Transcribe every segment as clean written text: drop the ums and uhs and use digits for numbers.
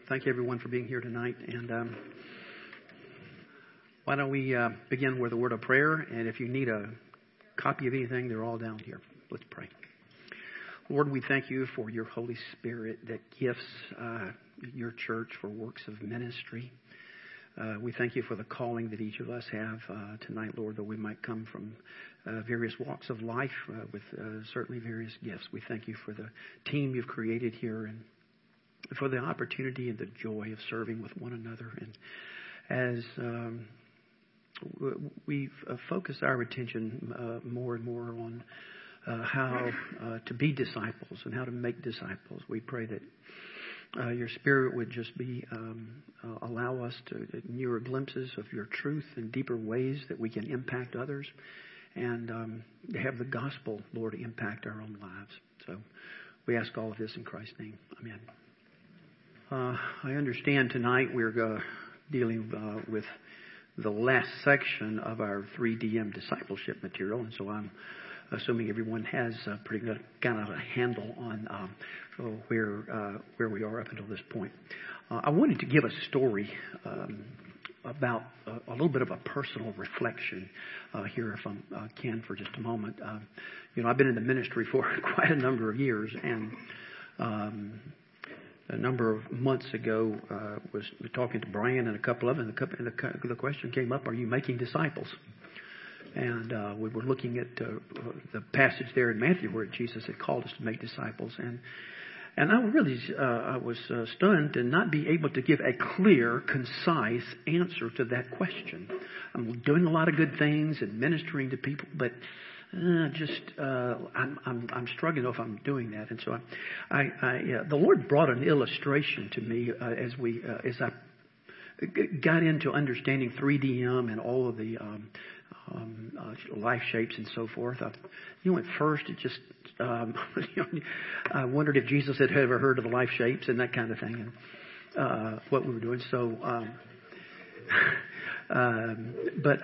Thank you, everyone, for being here tonight. And why don't we begin with a word of prayer? And if you need a copy of anything, they're all down here. Let's pray. Lord, we thank you for your Holy Spirit that gifts your church for works of ministry. We thank you for the calling that each of us have tonight, Lord, that we might come from various walks of life with certainly various gifts. We thank you for the team you've created here and for the opportunity and the joy of serving with one another. And as we've focused our attention more and more on how to be disciples and how to make disciples, we pray that your Spirit would just be allow us to nearer glimpses of your truth and deeper ways that we can impact others and have the gospel, Lord, impact our own lives. So we ask all of this in Christ's name. Amen. I understand tonight we're dealing with the last section of our 3DM discipleship material, and so I'm assuming everyone has a pretty good kind of a handle on where we are up until this point. I wanted to give a story about a little bit of a personal reflection here, if I can, for just a moment. I've been in the ministry for quite a number of years, and a number of months ago was talking to Brian and a couple of them, and the question came up, are you making disciples? And we were looking at the passage there in Matthew where Jesus had called us to make disciples. And I was stunned to not be able to give a clear, concise answer to that question. I'm doing a lot of good things and ministering to people, but I'm struggling if I'm doing that. And so the Lord brought an illustration to me as I got into understanding 3DM and all of the life shapes and so forth. At first it just I wondered if Jesus had ever heard of the life shapes and that kind of thing, and what we were doing. So, but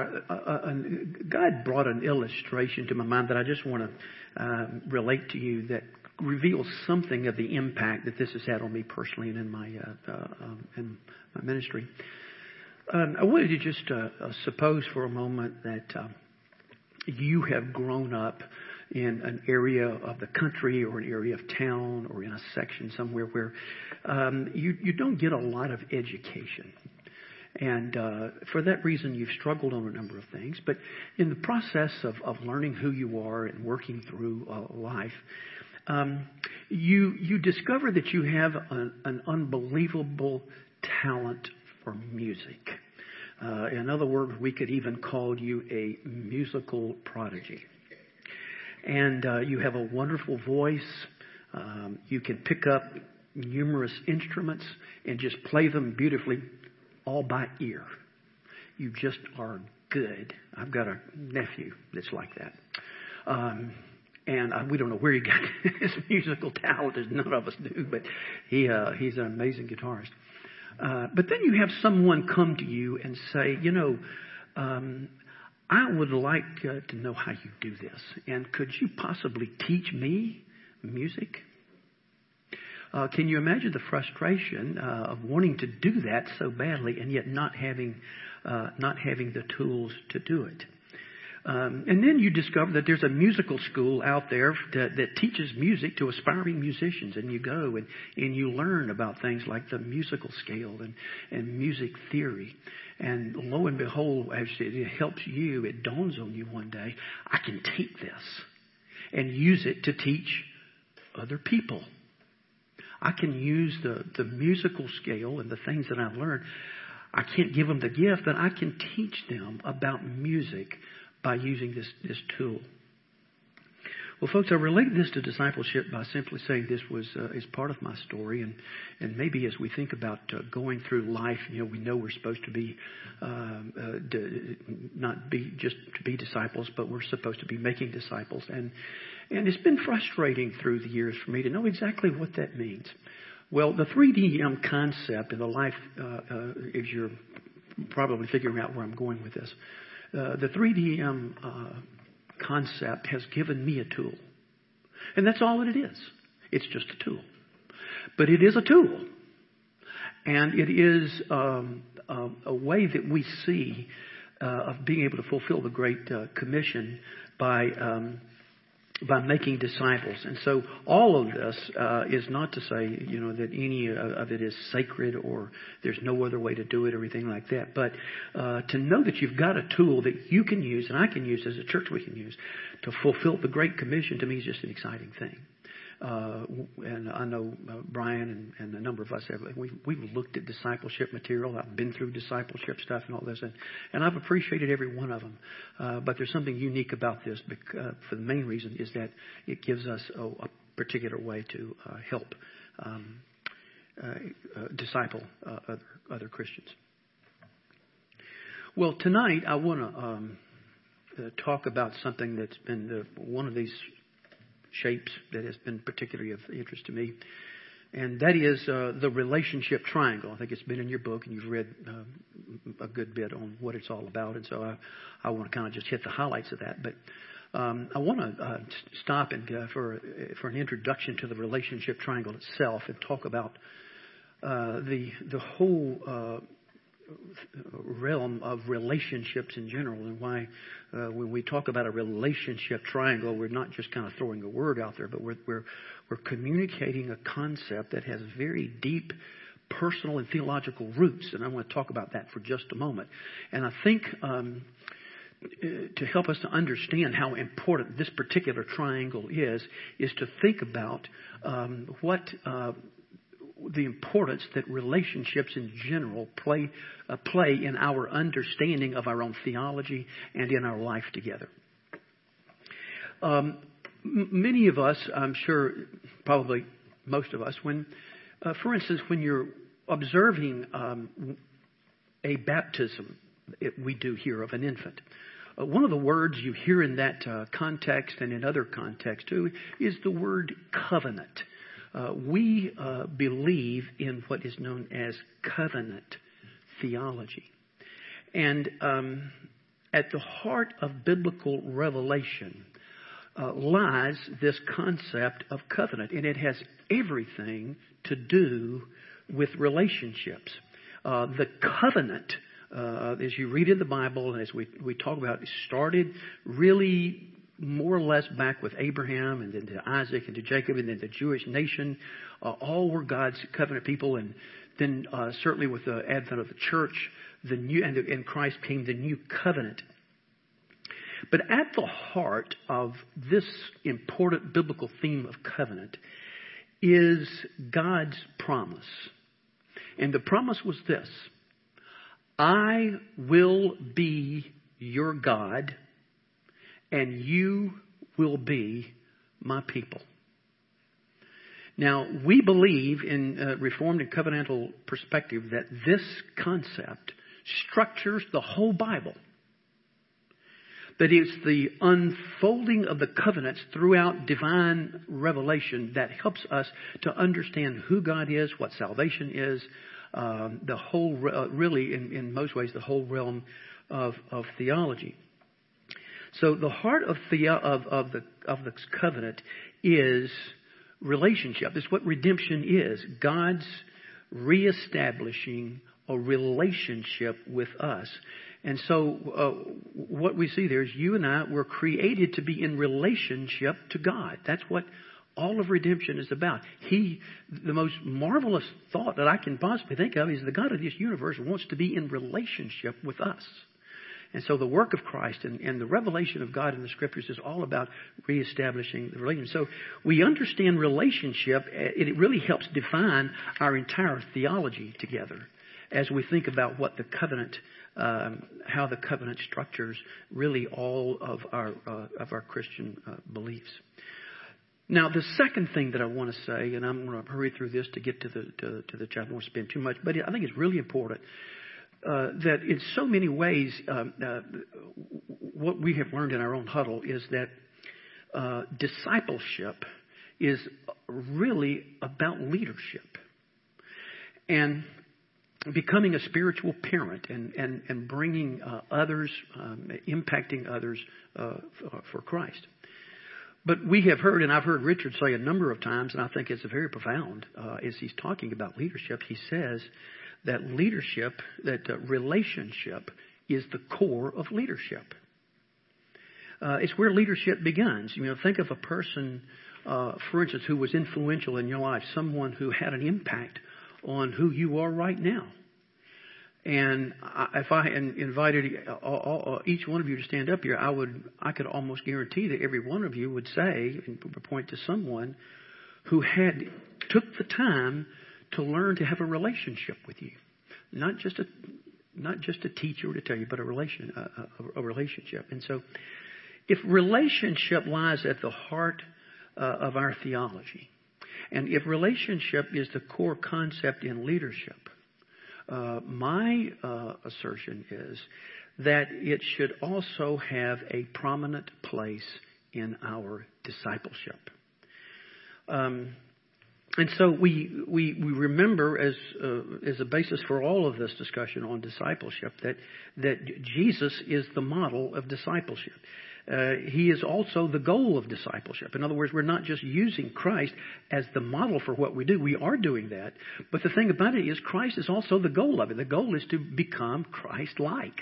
God brought an illustration to my mind that I just want to relate to you that reveals something of the impact that this has had on me personally and in my ministry. I wanted to just suppose for a moment that you have grown up in an area of the country or an area of town or in a section somewhere where you don't get a lot of education. And for that reason, you've struggled on a number of things. But in the process of learning who you are and working through life, you discover that you have an unbelievable talent for music. In other words, we could even call you a musical prodigy. And you have a wonderful voice. You can pick up numerous instruments and just play them beautifully all by ear. You just are good. I've got a nephew that's like that. And we don't know where he got his musical talent, as none of us do, but he's an amazing guitarist. But then you have someone come to you and say, I would like to know how you do this. And could you possibly teach me music? Can you imagine the frustration of wanting to do that so badly and yet not having the tools to do it? And then you discover that there's a musical school out there that teaches music to aspiring musicians. And you go and you learn about things like the musical scale and music theory. And lo and behold, as it helps you, it dawns on you one day, I can take this and use it to teach other people. I can use the musical scale and the things that I've learned. I can't give them the gift, but I can teach them about music by using this tool. Well, folks, I relate this to discipleship by simply saying this is part of my story, and maybe as we think about going through life, we know we're supposed to be not be just to be disciples, but we're supposed to be making disciples, and it's been frustrating through the years for me to know exactly what that means. Well, the 3DM concept in the life, as you're probably figuring out where I'm going with this. The 3DM concept has given me a tool. And that's all that it is. It's just a tool. But it is a tool. And it is a way that we see of being able to fulfill the Great Commission by making disciples. And so all of this is not to say, that any of it is sacred or there's no other way to do it or anything like that. But to know that you've got a tool that you can use and I can use as a church we can use to fulfill the Great Commission, to me is just an exciting thing. And I know Brian and a number of us have. We've looked at discipleship material. I've been through discipleship stuff and all this, and I've appreciated every one of them. But there's something unique about this. For the main reason is that it gives us a particular way to help disciple other Christians. Well, tonight I want to talk about something that's been one of these shapes that has been particularly of interest to me, and that is the relationship triangle. I think it's been in your book, and you've read a good bit on what it's all about, and so I want to kind of just hit the highlights of that. But I want to stop and for an introduction to the relationship triangle itself, and talk about the whole realm of relationships in general, and why when we talk about a relationship triangle, we're not just kind of throwing a word out there, but we're communicating a concept that has very deep personal and theological roots. And I want to talk about that for just a moment. And I think to help us to understand how important this particular triangle is to think about what the importance that relationships in general play in our understanding of our own theology and in our life together. Many of us, I'm sure, probably most of us, when, for instance, when you're observing a baptism we do here of an infant, one of the words you hear in that context and in other contexts too is the word covenant. We believe in what is known as covenant theology. And at the heart of biblical revelation lies this concept of covenant. And it has everything to do with relationships. The covenant, as you read in the Bible and as we talk about, it started really more or less back with Abraham, and then to Isaac and to Jacob, and then the Jewish nation. All were God's covenant people. And then certainly with the advent of the church, and Christ came the new covenant. But at the heart of this important biblical theme of covenant is God's promise. And the promise was this: I will be your God, and you will be my people. Now, we believe in Reformed and covenantal perspective that this concept structures the whole Bible. That it's the unfolding of the covenants throughout divine revelation that helps us to understand who God is, what salvation is, the whole, really, in most ways, the whole realm of theology. So the heart of the covenant is relationship. It's what redemption is. God's reestablishing a relationship with us. And so what we see there is you and I were created to be in relationship to God. That's what all of redemption is about. The most marvelous thought that I can possibly think of is the God of this universe wants to be in relationship with us. And so the work of Christ and the revelation of God in the Scriptures is all about reestablishing the relationship. So we understand relationship. It really helps define our entire theology together as we think about what the covenant, how the covenant structures really all of our Christian beliefs. Now, the second thing that I want to say, and I'm going to hurry through this to get to the chapter. I won't spend too much, but I think it's really important. That in so many ways, what we have learned in our own huddle is that discipleship is really about leadership and becoming a spiritual parent and bringing others, impacting others for Christ. But we have heard, and I've heard Richard say a number of times, and I think it's very profound, as he's talking about leadership, he says that relationship is the core of leadership. It's where leadership begins. Think of a person, for instance, who was influential in your life, someone who had an impact on who you are right now. And if I invited each one of you to stand up here, I could almost guarantee that every one of you would say and point to someone who took the time to learn to have a relationship with you, not just a teacher to tell you, but a relationship. And so, if relationship lies at the heart of our theology, and if relationship is the core concept in leadership, my assertion is that it should also have a prominent place in our discipleship. And so we remember as a basis for all of this discussion on discipleship that Jesus is the model of discipleship. He is also the goal of discipleship. In other words, we're not just using Christ as the model for what we do. We are doing that. But the thing about it is Christ is also the goal of it. The goal is to become Christ-like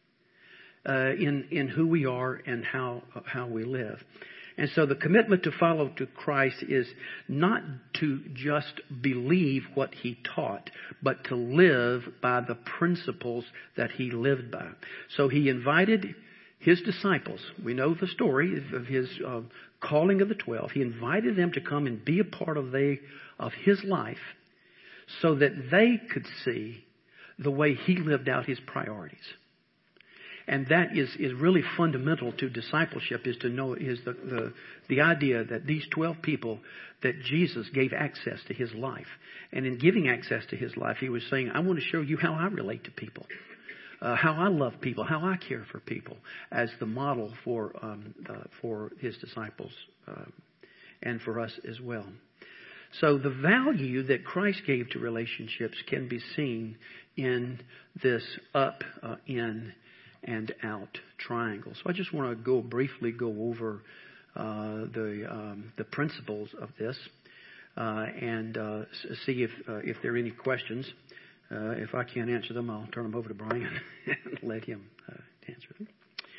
in who we are and how we live. And so the commitment to follow to Christ is not to just believe what He taught, but to live by the principles that He lived by. So He invited His disciples. We know the story of His calling of the 12. He invited them to come and be a part of His life so that they could see the way He lived out His priorities. And that is really fundamental to discipleship, is to know the idea that these 12 people that Jesus gave access to His life. And in giving access to His life, He was saying, I want to show you how I relate to people. How I love people, how I care for people, as the model for His disciples and for us as well. So the value that Christ gave to relationships can be seen in this up, in, and out triangle. So I just want to briefly go over the principles of this and see if there are any questions. If I can't answer them, I'll turn them over to Brian and let him answer them.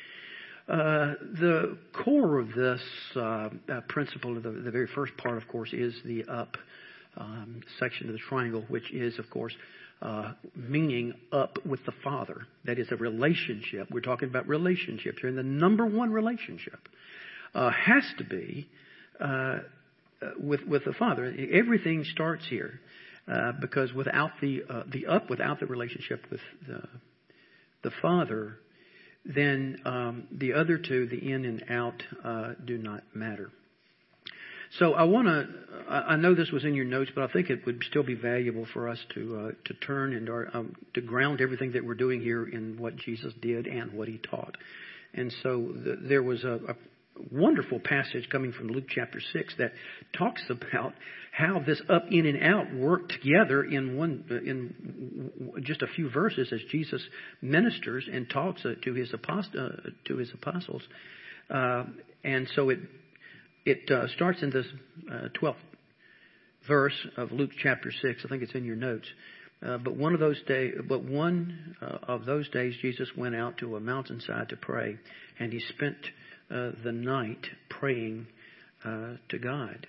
The core of this principle, the very first part, of course, is the up section of the triangle, which is, of course, meaning up with the Father. That is a relationship. We're talking about relationships here. And the number one relationship has to be with the Father. Everything starts here. Because without the up, without the relationship with the Father, then the other two, the in and out, do not matter. So I know this was in your notes, but I think it would still be valuable for us to turn and to ground everything that we're doing here in what Jesus did and what He taught. And so there was a wonderful passage coming from Luke chapter 6 that talks about how this up, in, and out work together in just a few verses as Jesus ministers and talks to His apostles. And so it starts in this 12th verse of Luke chapter 6. I think it's in your notes. But one of those days, Jesus went out to a mountainside to pray, and He spent the night praying to God.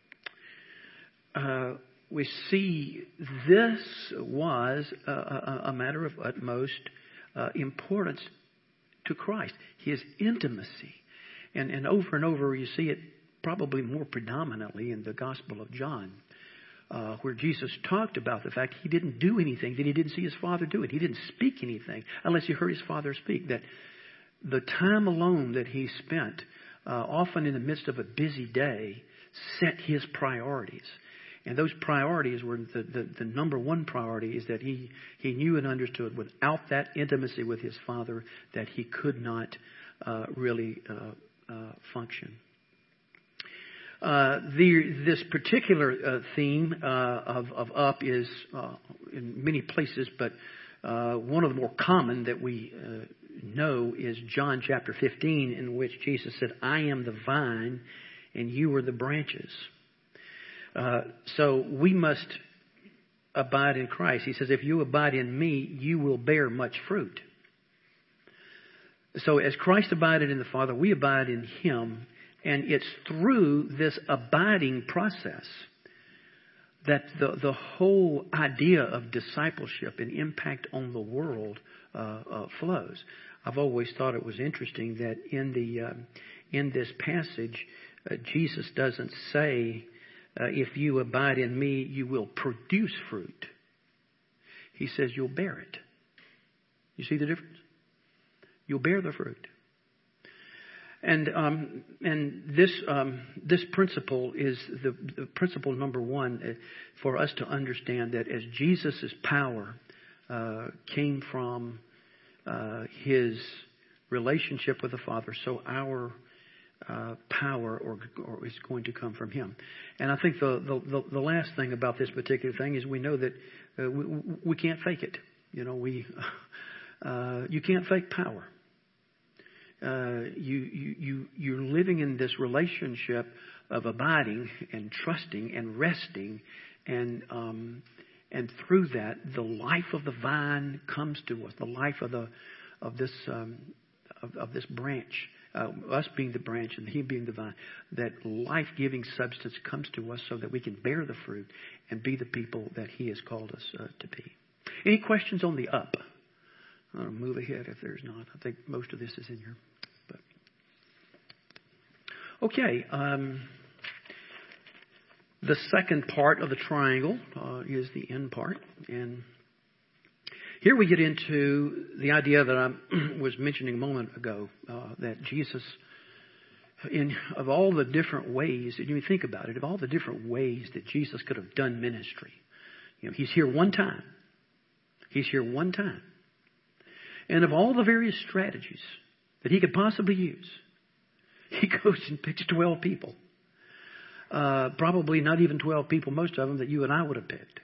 We see this was a matter of utmost importance to Christ, His intimacy. And over you see it probably more predominantly in the Gospel of John, where Jesus talked about the fact He didn't do anything that He didn't see His Father do it. He didn't speak anything unless He heard His Father speak. That the time alone that He spent, often in the midst of a busy day, set His priorities. And those priorities were the number one priority is that he knew and understood without that intimacy with His Father that He could not really function. This particular theme of up is in many places, but one of the more common that we know is John chapter 15, in which Jesus said, I am the vine and you are the branches. So we must abide in Christ. He says, if you abide in me, you will bear much fruit. So as Christ abided in the Father, we abide in Him. And it's through this abiding process that the whole idea of discipleship and impact on the world flows. I've always thought it was interesting that in this passage, Jesus doesn't say, if you abide in me, you will produce fruit. He says you'll bear it. You see the difference? You'll bear the fruit. And this principle is the principle number one for us to understand that as Jesus' power came from His relationship with the Father, so our power or is going to come from Him. And I think the last thing about this particular thing is we know that we can't fake it. You know, you can't fake power. You're living in this relationship of abiding and trusting and resting, and through that, the life of the vine comes to us. The life of this branch, us being the branch and He being the vine. That life-giving substance comes to us so that we can bear the fruit and be the people that He has called us to be. Any questions on the up? I'll move ahead if there's not. I think most of this is in here. But okay. The second part of the triangle is the end part. And here we get into the idea that I was mentioning a moment ago, that Jesus, of all the different ways, that you think about it, of all the different ways that Jesus could have done ministry. You know, He's here one time. He's here one time. And of all the various strategies that He could possibly use, He goes and picks 12 people. Probably not even 12 people, most of them that you and I would have picked.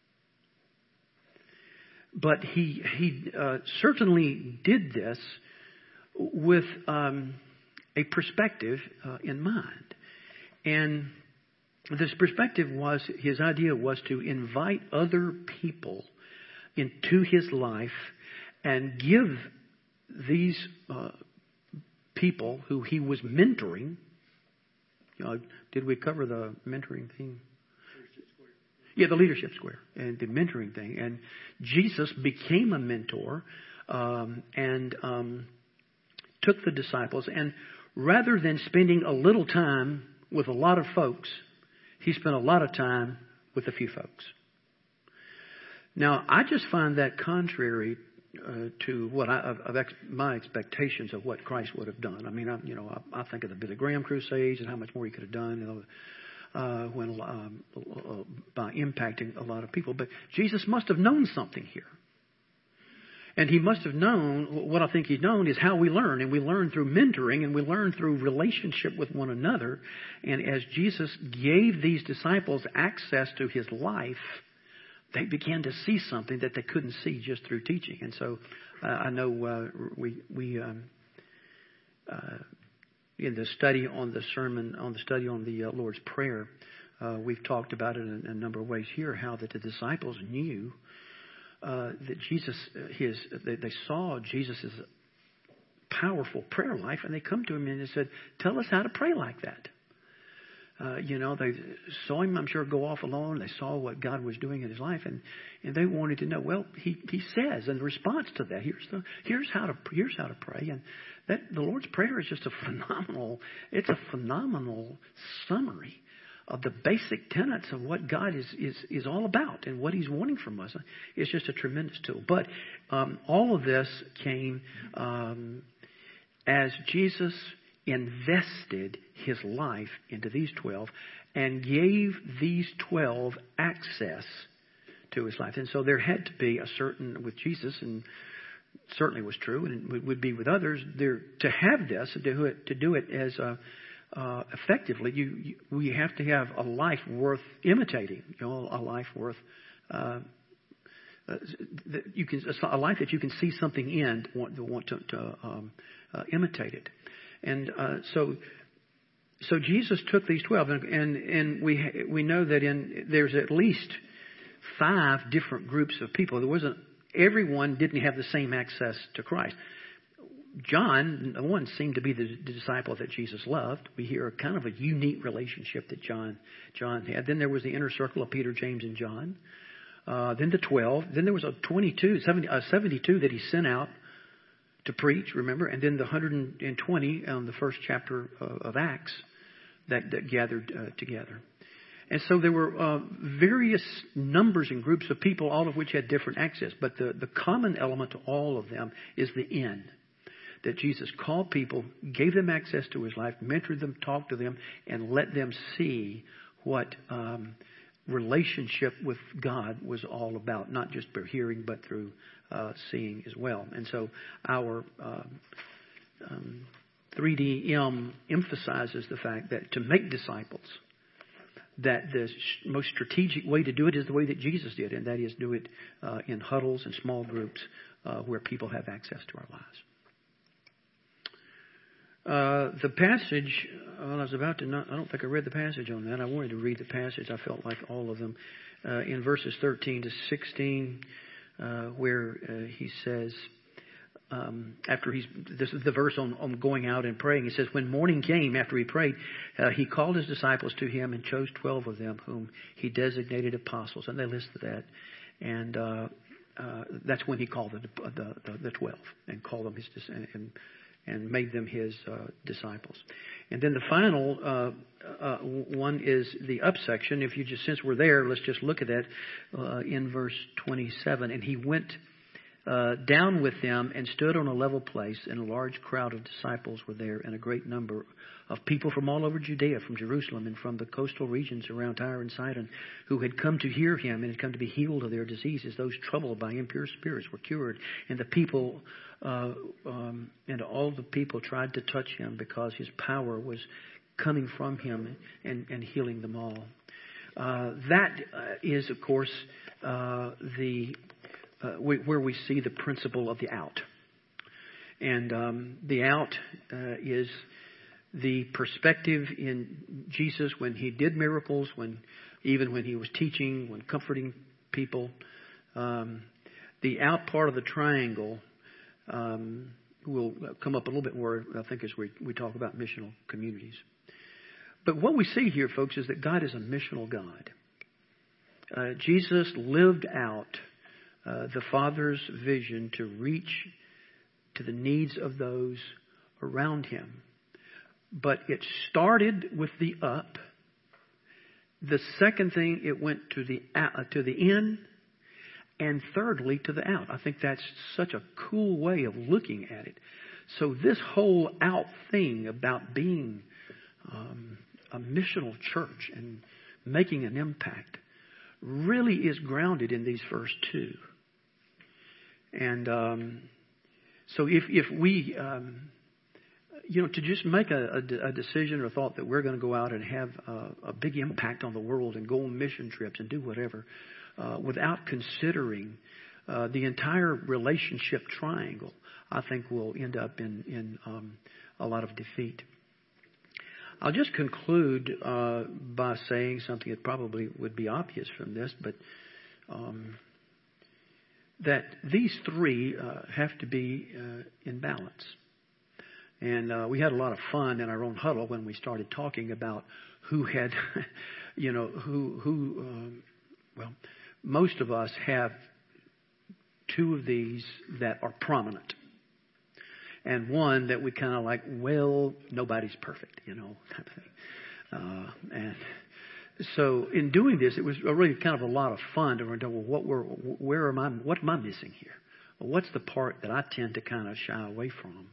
But He certainly did this with a perspective in mind. And this perspective was, His idea was to invite other people into His life and give these people who He was mentoring. Did we cover the mentoring thing? Yeah, the leadership square and the mentoring thing. And Jesus became a mentor and took the disciples. And rather than spending a little time with a lot of folks, He spent a lot of time with a few folks. Now, I just find that contrary to what my expectations of what Christ would have done. I mean, I think of the Billy Graham crusades and how much more He could have done, by impacting a lot of people. But Jesus must have known something here, and He must have known what I think He's known is how we learn, and we learn through mentoring, and we learn through relationship with one another. And as Jesus gave these disciples access to His life, they began to see something that they couldn't see just through teaching. And so I know we in the study on the sermon, on the Lord's Prayer, we've talked about it in a number of ways here, how that the disciples knew that Jesus, they saw Jesus' powerful prayer life, and they come to Him and they said, tell us how to pray like that. They saw Him, I'm sure, go off alone. They saw what God was doing in His life, and they wanted to know. Well, He says in response to that, here's how to pray, and that the Lord's Prayer is just a phenomenal summary of the basic tenets of what God is all about and what He's wanting from us. It's just a tremendous tool. But all of this came as Jesus invested His life into these 12 and gave these 12 access to His life. And so there had to be a certain, with Jesus, and certainly was true, and it would be with others, there to have this, to do it as effectively, we have to have a life worth imitating, a life worth a life that you can see something in, want to imitate it. And so Jesus took these 12, and we know that there's at least 5 different groups of people. Everyone didn't have the same access to Christ. John, one, seemed to be the disciple that Jesus loved. We hear kind of a unique relationship that John had. Then there was the inner circle of Peter, James, and John. Then the 12. Then there was 72 that he sent out to preach, remember? And then the 120 on the first chapter of Acts that gathered together. And so there were various numbers and groups of people, all of which had different access. But the common element to all of them is the end. That Jesus called people, gave them access to His life, mentored them, talked to them, and let them see what relationship with God was all about. Not just through hearing, but through seeing as well. And so our 3DM emphasizes the fact that to make disciples, that the most strategic way to do it is the way that Jesus did, and that is do it in huddles and small groups where people have access to our lives. The passage, I was about to I don't think I read the passage on that. I wanted to read the passage. I felt like all of them. In verses 13 to 16, where he says, this is the verse on going out and praying. He says, when morning came after he prayed, he called his disciples to him and chose 12 of them, whom he designated apostles. And they listed that. And that's when he called the 12 and called them his and made them his disciples. And then the final one is the up section. Since we're there, let's just look at that in verse 27. And he went down with them and stood on a level place, and a large crowd of disciples were there, and a great number of people from all over Judea, from Jerusalem, and from the coastal regions around Tyre and Sidon, who had come to hear him and had come to be healed of their diseases. Those troubled by impure spirits were cured, and the people and all the people tried to touch him, because his power was coming from him and healing them all. That is, of course, where we see the principle of the out. And the out is the perspective in Jesus when he did miracles, even when he was teaching, when comforting people. The out part of the triangle will come up a little bit more, I think, as we talk about missional communities. But what we see here, folks, is that God is a missional God. Jesus lived out the Father's vision to reach to the needs of those around him. But it started with the up. The second thing, it went to the in. And thirdly, to the out. I think that's such a cool way of looking at it. So this whole out thing about being a missional church and making an impact really is grounded in these first two. And so if we, to just make a decision or thought that we're going to go out and have a big impact on the world and go on mission trips and do whatever, without considering the entire relationship triangle, I think we'll end up in a lot of defeat. I'll just conclude by saying something that probably would be obvious from this, but that these three have to be in balance. And we had a lot of fun in our own huddle when we started talking about who had, well, most of us have two of these that are prominent. And one that we kind of like, well, nobody's perfect, type of thing. And so in doing this, it was really kind of a lot of fun to wonder, well, what am I missing here? Well, what's the part that I tend to kind of shy away from?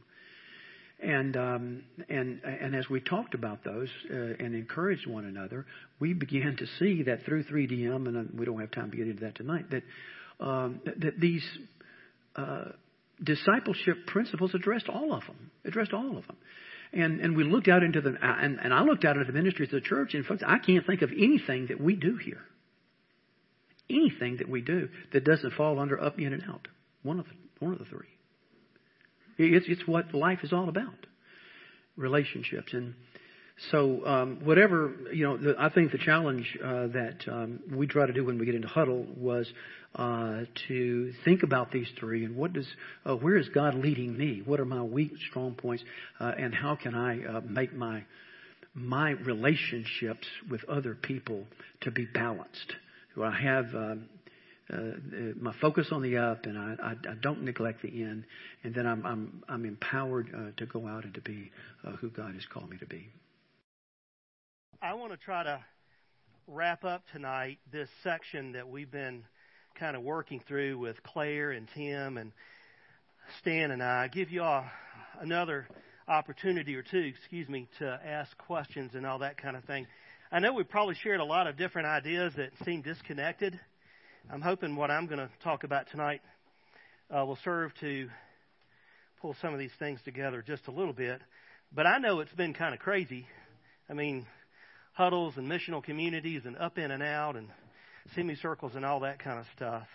And as we talked about those and encouraged one another, we began to see that through 3DM, and we don't have time to get into that tonight, that these discipleship principles addressed all of them. And we looked out into and I looked out into the ministries of the church, and folks, I can't think of anything that we do here, anything that we do that doesn't fall under up, in, and out. One of the three. It's what life is all about. Relationships. And So whatever, I think the challenge that we try to do when we get into huddle was to think about these three and where is God leading me? What are my weak, strong points? And how can I make my relationships with other people to be balanced? Where I have my focus on the up, and I don't neglect the in, and then I'm empowered to go out and to be who God has called me to be. I want to try to wrap up tonight this section that we've been kind of working through with Claire and Tim and Stan and I. Give you all another opportunity or two, to ask questions and all that kind of thing. I know we probably shared a lot of different ideas that seem disconnected. I'm hoping what I'm going to talk about tonight will serve to pull some of these things together just a little bit. But I know it's been kind of crazy. I mean, huddles and missional communities and up in and out and semicircles and all that kind of stuff.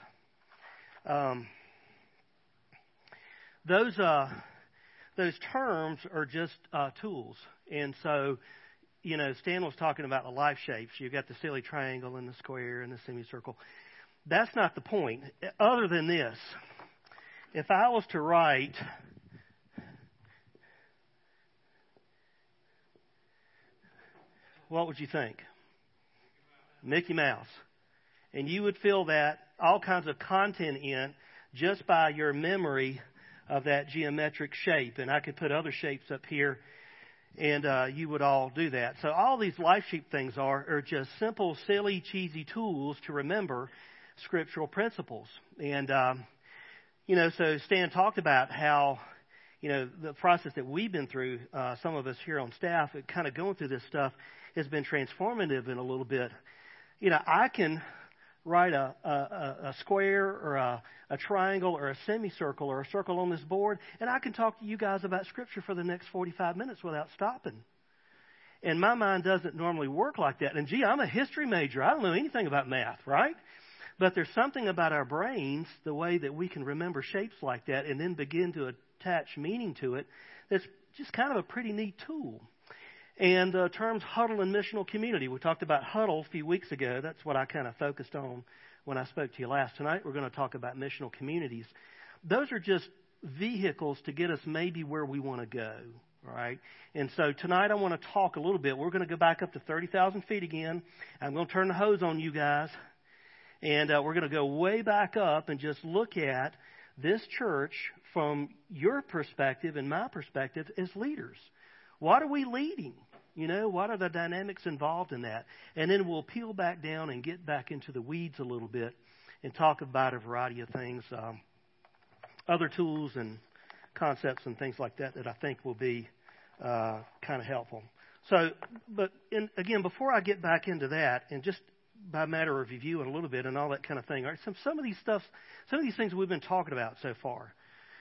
Those terms are just tools. And so, Stan was talking about the life shapes. You've got the silly triangle and the square and the semicircle. That's not the point. Other than this, if I was to write what would you think? Mickey Mouse. And you would fill that all kinds of content in just by your memory of that geometric shape. And I could put other shapes up here, and you would all do that. So all these life shape things are just simple, silly, cheesy tools to remember scriptural principles. And, so Stan talked about how, the process that we've been through, some of us here on staff, kind of going through this stuff, has been transformative in a little bit. I can write a square or a triangle or a semicircle or a circle on this board, and I can talk to you guys about Scripture for the next 45 minutes without stopping. And my mind doesn't normally work like that. And I'm a history major. I don't know anything about math, right? But there's something about our brains, the way that we can remember shapes like that and then begin to attach meaning to it, that's just kind of a pretty neat tool. And terms huddle and missional community. We talked about huddle a few weeks ago. That's what I kind of focused on when I spoke to you last. Tonight we're going to talk about missional communities. Those are just vehicles to get us maybe where we want to go, right? And so tonight I want to talk a little bit. We're going to go back up to 30,000 feet again. I'm going to turn the hose on you guys. And we're going to go way back up and just look at this church from your perspective and my perspective as leaders. What are we leading? What are the dynamics involved in that? And then we'll peel back down and get back into the weeds a little bit and talk about a variety of things, other tools and concepts and things like that I think will be kind of helpful. So, again, before I get back into that, and just by matter of review and a little bit and all that kind of thing, all right, some of these things we've been talking about so far.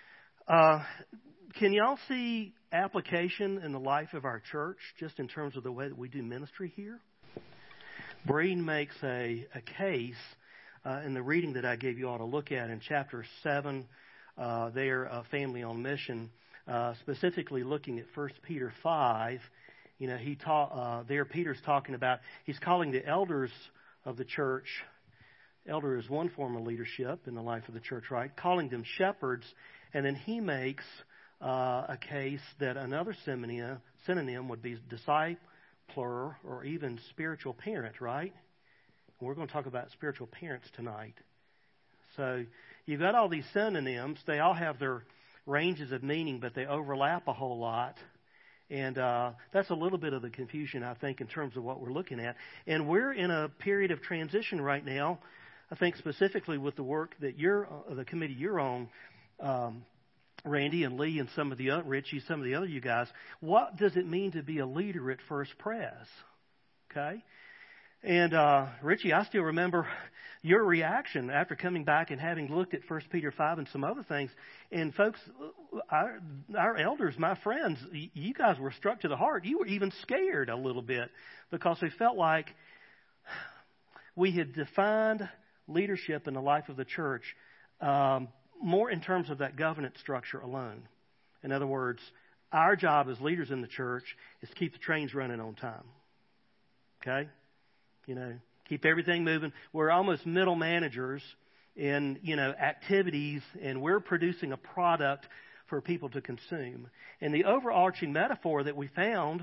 Can y'all see application in the life of our church, just in terms of the way that we do ministry here? Breen makes a case in the reading that I gave you all to look at in chapter 7, their family on mission, specifically looking at 1 Peter 5. He taught there. Peter's talking about, he's calling the elders of the church. Elder is one form of leadership in the life of the church, right? Calling them shepherds, and then he makes a case that another synonym would be discipler or even spiritual parent, right? And we're going to talk about spiritual parents tonight. So you've got all these synonyms. They all have their ranges of meaning, but they overlap a whole lot. And that's a little bit of the confusion, I think, in terms of what we're looking at. And we're in a period of transition right now, I think specifically with the work that the committee you're on, Randy and Lee and some of the other, Richie, some of the other you guys. What does it mean to be a leader at First Pres? Okay? And Richie, I still remember your reaction after coming back and having looked at 1 Peter 5 and some other things. And folks, our elders, my friends, you guys were struck to the heart. You were even scared a little bit because we felt like we had defined leadership in the life of the church more in terms of that governance structure alone. In other words, our job as leaders in the church is to keep the trains running on time. Okay? Keep everything moving. We're almost middle managers in, activities, and we're producing a product for people to consume. And the overarching metaphor that we found,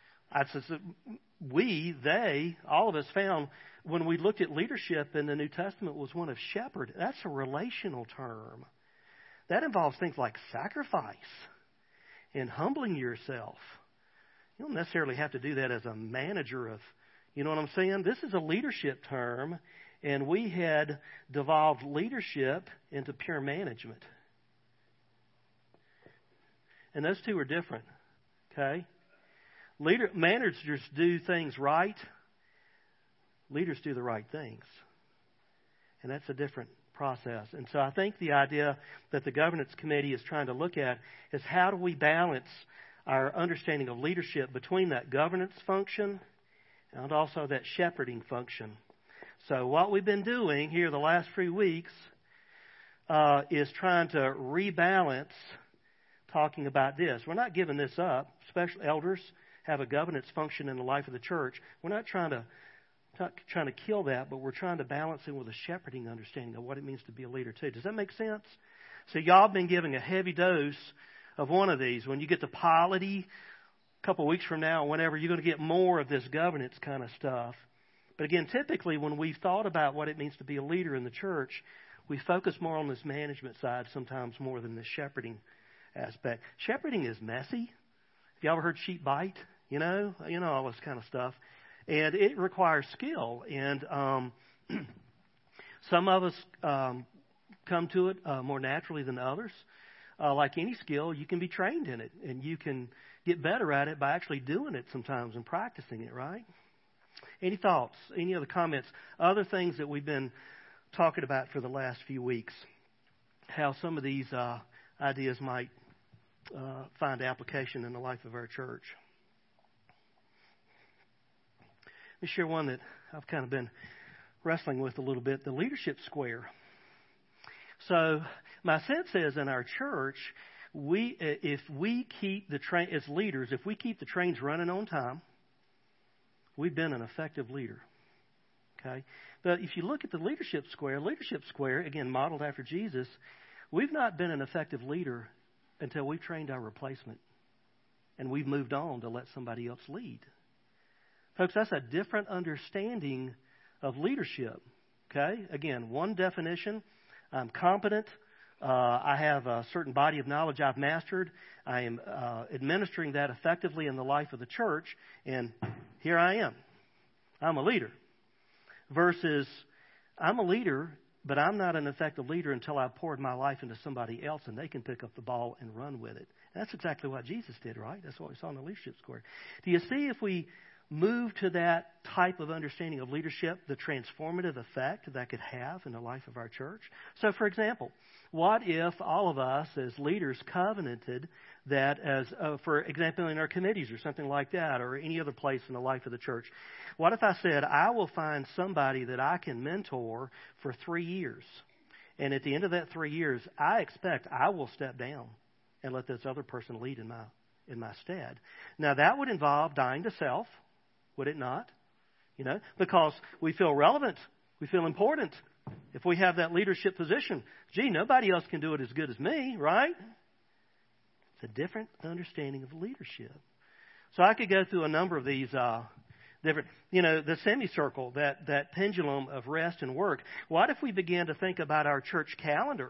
all of us found when we looked at leadership in the New Testament was one of shepherd. That's a relational term. That involves things like sacrifice and humbling yourself. You don't necessarily have to do that as a manager of, you know what I'm saying? This is a leadership term, and we had devolved leadership into pure management. And those two are different, okay? Managers do things right. Leaders do the right things. And that's a different process. And so I think the idea that the governance committee is trying to look at is how do we balance our understanding of leadership between that governance function and also that shepherding function. So what we've been doing here the last few weeks is trying to rebalance talking about this. We're not giving this up. Special elders have a governance function in the life of the church. We're not trying to kill that, but we're trying to balance it with a shepherding understanding of what it means to be a leader too. Does that make sense? So y'all have been giving a heavy dose of one of these. When you get to polity, a couple of weeks from now, whenever, you're going to get more of this governance kind of stuff. But again, typically when we've thought about what it means to be a leader in the church, we focus more on this management side sometimes more than the shepherding aspect. Shepherding is messy. Have you ever heard sheep bite? You know all this kind of stuff. And it requires skill. And some of us come to it more naturally than others. Like any skill, you can be trained in it. And you can get better at it by actually doing it sometimes and practicing it, right? Any thoughts? Any other comments? Other things that we've been talking about for the last few weeks. How some of these ideas might find application in the life of our church. Let me share one that I've kind of been wrestling with a little bit, the leadership square. So my sense is in our church, if we keep the train as leaders, if we keep the trains running on time, we've been an effective leader. Okay? But if you look at the leadership square, again, modeled after Jesus, we've not been an effective leader until we've trained our replacement and we've moved on to let somebody else lead. Folks, that's a different understanding of leadership. Okay? Again, one definition, I'm competent. I have a certain body of knowledge I've mastered. I am administering that effectively in the life of the church, and here I am. I'm a leader. Versus, I'm a leader, but I'm not an effective leader until I've poured my life into somebody else and they can pick up the ball and run with it. That's exactly what Jesus did, right? That's what we saw in the leadership square. Do you see, if we move to that type of understanding of leadership, the transformative effect that could have in the life of our church? So, for example, what if all of us as leaders covenanted that, as for example, in our committees or something like that, or any other place in the life of the church? What if I said, I will find somebody that I can mentor for 3 years, and at the end of that 3 years, I expect I will step down and let this other person lead in my stead. Now, that would involve dying to self, would it not? Because we feel relevant, we feel important. If we have that leadership position, nobody else can do it as good as me, right? It's a different understanding of leadership. So I could go through a number of these different, the semicircle, that pendulum of rest and work. What if we began to think about our church calendar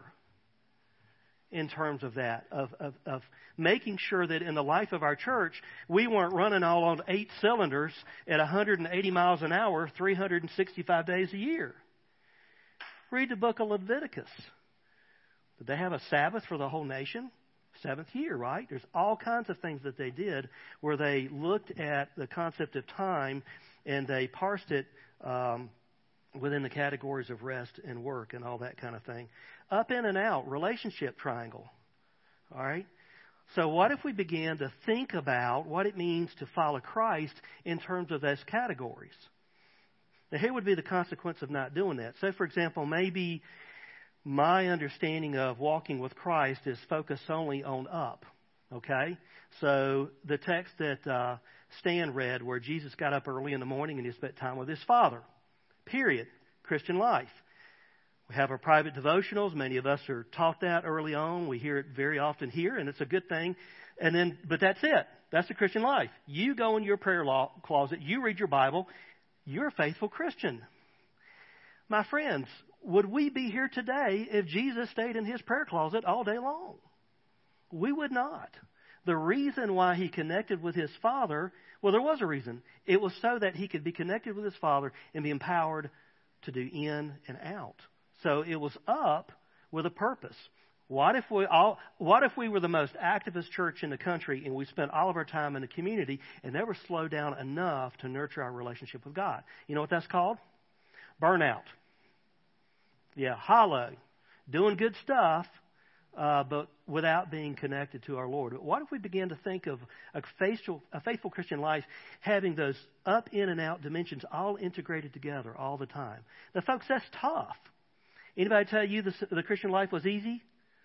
in terms of that, of making sure that in the life of our church, we weren't running all on 8 cylinders at 180 miles an hour, 365 days a year? Read the book of Leviticus. Did they have a Sabbath for the whole nation? 7th year, right? There's all kinds of things that they did where they looked at the concept of time and they parsed it within the categories of rest and work and all that kind of thing. Up, in, and out, relationship triangle. All right? So what if we began to think about what it means to follow Christ in terms of those categories? Now, here would be the consequence of not doing that. So, for example, maybe my understanding of walking with Christ is focused only on up. Okay? So the text that Stan read, where Jesus got up early in the morning and he spent time with his Father. Period. Christian life. We have our private devotionals. Many of us are taught that early on. We hear it very often here, and it's a good thing. But that's it. That's the Christian life. You go in your prayer closet. You read your Bible. You're a faithful Christian. My friends, would we be here today if Jesus stayed in his prayer closet all day long? We would not. The reason why he connected with his Father, well, there was a reason. It was so that he could be connected with his Father and be empowered to do in and out. So it was up with a purpose. What if we were the most activist church in the country and we spent all of our time in the community and never slowed down enough to nurture our relationship with God? You know what that's called? Burnout. Yeah, hollow. Doing good stuff, but without being connected to our Lord. What if we began to think of a faithful Christian life having those up, in, and out dimensions all integrated together all the time? Now, folks, that's tough. Anybody tell you the Christian life was easy?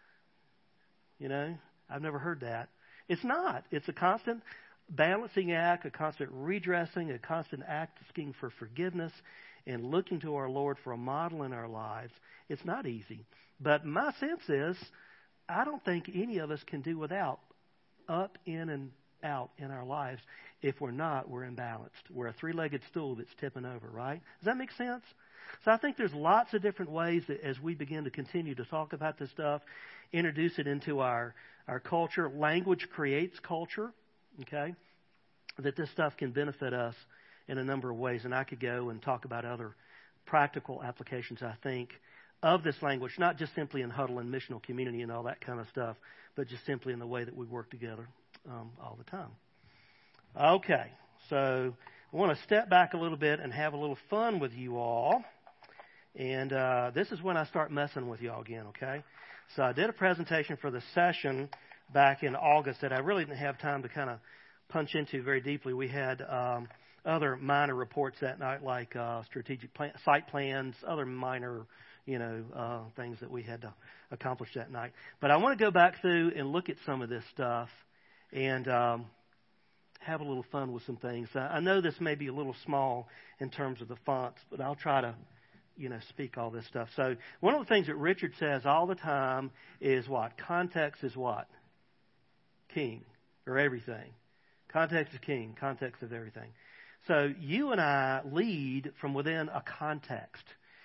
You know, I've never heard that. It's not. It's a constant balancing act, a constant redressing, a constant asking for forgiveness and looking to our Lord for a model in our lives. It's not easy. But my sense is, I don't think any of us can do without up, in, and out in our lives. If we're not, we're imbalanced. We're a three-legged stool that's tipping over, right? Does that make sense? So I think there's lots of different ways that as we begin to continue to talk about this stuff, introduce it into our culture. Language creates culture, okay? That this stuff can benefit us in a number of ways. And I could go and talk about other practical applications, I think, of this language, not just simply in huddle and missional community and all that kind of stuff, but just simply in the way that we work together all the time. Okay, so I want to step back a little bit and have a little fun with you all. And this is when I start messing with you all again, okay? So I did a presentation for the session back in August that I really didn't have time to kind of punch into very deeply. We had other minor reports that night, like strategic site plans, other minor, things that we had to accomplish that night. But I want to go back through and look at some of this stuff and have a little fun with some things. I know this may be a little small in terms of the fonts, but I'll try to speak all this stuff. So one of the things that Richard says all the time is what? Context is what? King, or everything. Context is king. Context is everything. So you and I lead from within a context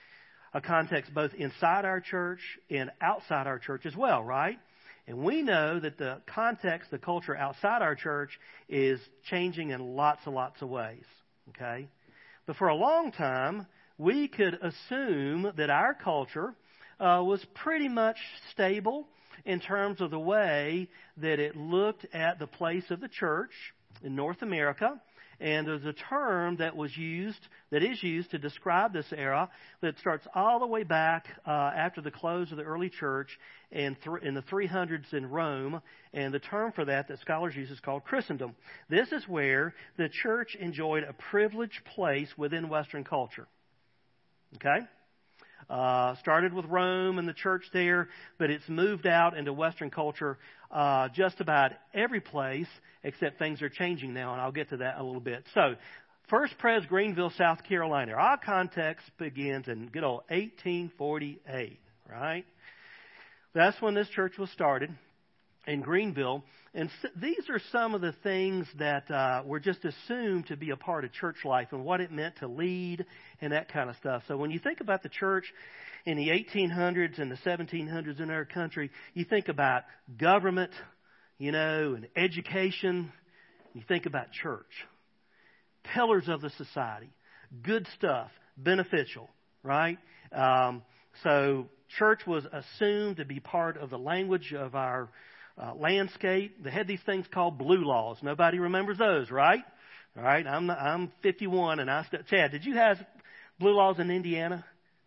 both inside our church and outside our church as well, right? And we know that the context, the culture outside our church is changing in lots and lots of ways, okay? But for a long time, we could assume that our culture was pretty much stable in terms of the way that it looked at the place of the church in North America. And there's a term that is used to describe this era that starts all the way back after the close of the early church in the 300s in Rome. And the term for that scholars use is called Christendom. This is where the church enjoyed a privileged place within Western culture. Okay? Started with Rome and the church there, but it's moved out into Western culture just about every place, except things are changing now, and I'll get to that in a little bit. So, First Pres, Greenville, South Carolina. Our context begins in good old 1848, right? That's when this church was started in Greenville. And these are some of the things that were just assumed to be a part of church life and what it meant to lead and that kind of stuff. So when you think about the church in the 1800s and the 1700s in our country, you think about government, and education. You think about church. Pillars of the society. Good stuff. Beneficial, right? So church was assumed to be part of the language of our landscape. They had these things called blue laws. Nobody remembers those, right? All right, I'm 51, and Chad, did you have blue laws in Indiana?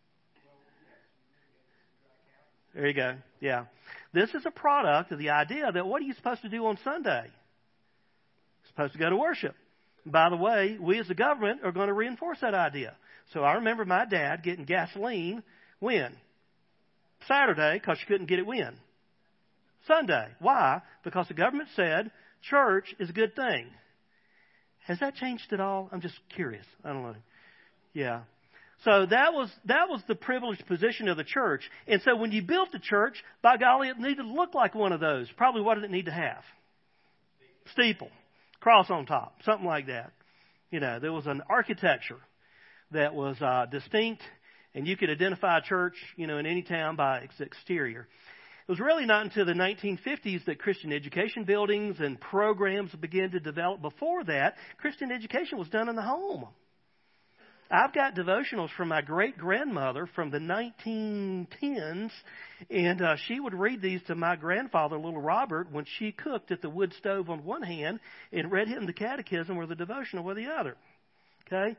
There you go. Yeah. This is a product of the idea that what are you supposed to do on Sunday? You're supposed to go to worship. By the way, we as the government are going to reinforce that idea. So I remember my dad getting gasoline when? Saturday, because you couldn't get it when? Sunday. Why? Because the government said church is a good thing. Has that changed at all? I'm just curious. I don't know. Yeah. So that was the privileged position of the church. And so when you built the church, by golly, it needed to look like one of those. Probably what did it need to have? Steeple. Cross on top. Something like that. There was an architecture that was distinct, and you could identify a church, in any town by its exterior. It was really not until the 1950s that Christian education buildings and programs began to develop. Before that, Christian education was done in the home. I've got devotionals from my great-grandmother from the 1910s, and she would read these to my grandfather, little Robert, when she cooked at the wood stove on one hand and read him the catechism or the devotional with the other. Okay?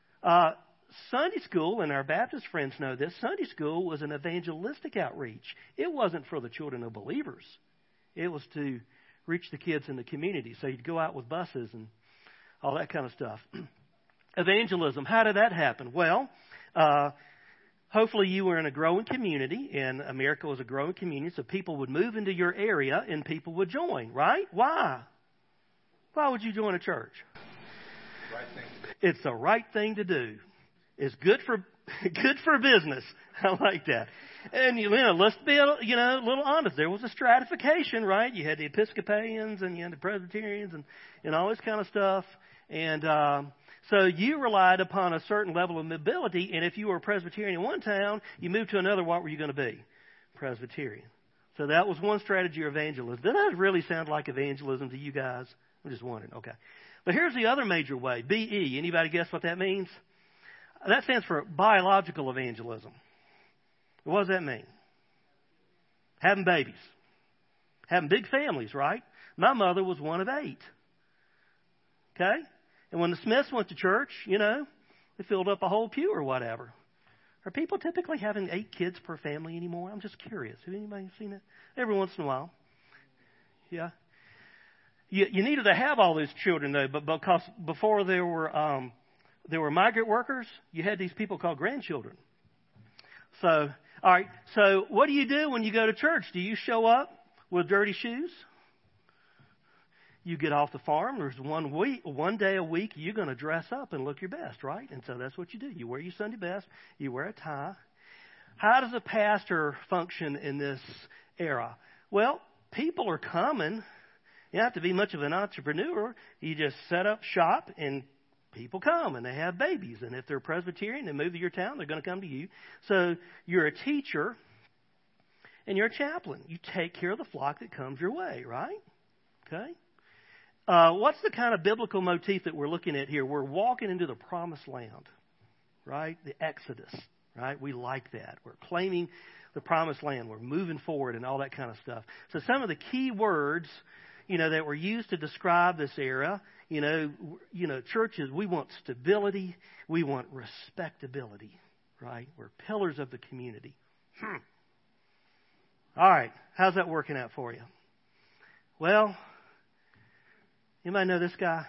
Sunday school, and our Baptist friends know this, Sunday school was an evangelistic outreach. It wasn't for the children of believers. It was to reach the kids in the community. So you'd go out with buses and all that kind of stuff. Evangelism, how did that happen? Well, hopefully you were in a growing community, and America was a growing community, so people would move into your area and people would join, right? Why? Why would you join a church? Right thing. It's the right thing to do. It's good for business. I like that. And let's be a little honest. There was a stratification, right? You had the Episcopalians and you had the Presbyterians and all this kind of stuff. And so you relied upon a certain level of mobility. And if you were a Presbyterian in one town, you moved to another. What were you going to be? Presbyterian. So that was one strategy of evangelism. Doesn't that really sound like evangelism to you guys? I'm just wondering. Okay. But here's the other major way. BE. Anybody guess what that means? That stands for biological evangelism. What does that mean? Having babies. Having big families, right? My mother was one of 8. Okay? And when the Smiths went to church, they filled up a whole pew or whatever. Are people typically having 8 kids per family anymore? I'm just curious. Have anybody seen it? Every once in a while. Yeah. You needed to have all these children, though, but because before there were migrant workers, you had these people called grandchildren. So, all right. So what do you do when you go to church? Do you show up with dirty shoes? You get off the farm. There's one day a week you're going to dress up and look your best, right? And so that's what you do. You wear your Sunday best. You wear a tie. How does a pastor function in this era? Well, people are coming. You don't have to be much of an entrepreneur. You just set up shop and people come and they have babies. And if they're Presbyterian, they move to your town, they're going to come to you. So you're a teacher and you're a chaplain. You take care of the flock that comes your way, right? Okay. What's the kind of biblical motif that we're looking at here? We're walking into the promised land, right? The Exodus, right? We like that. We're claiming the promised land. We're moving forward and all that kind of stuff. So some of the key words, that were used to describe this era, churches, we want stability. We want respectability, right? We're pillars of the community. All right. How's that working out for you? Well, anybody know this guy?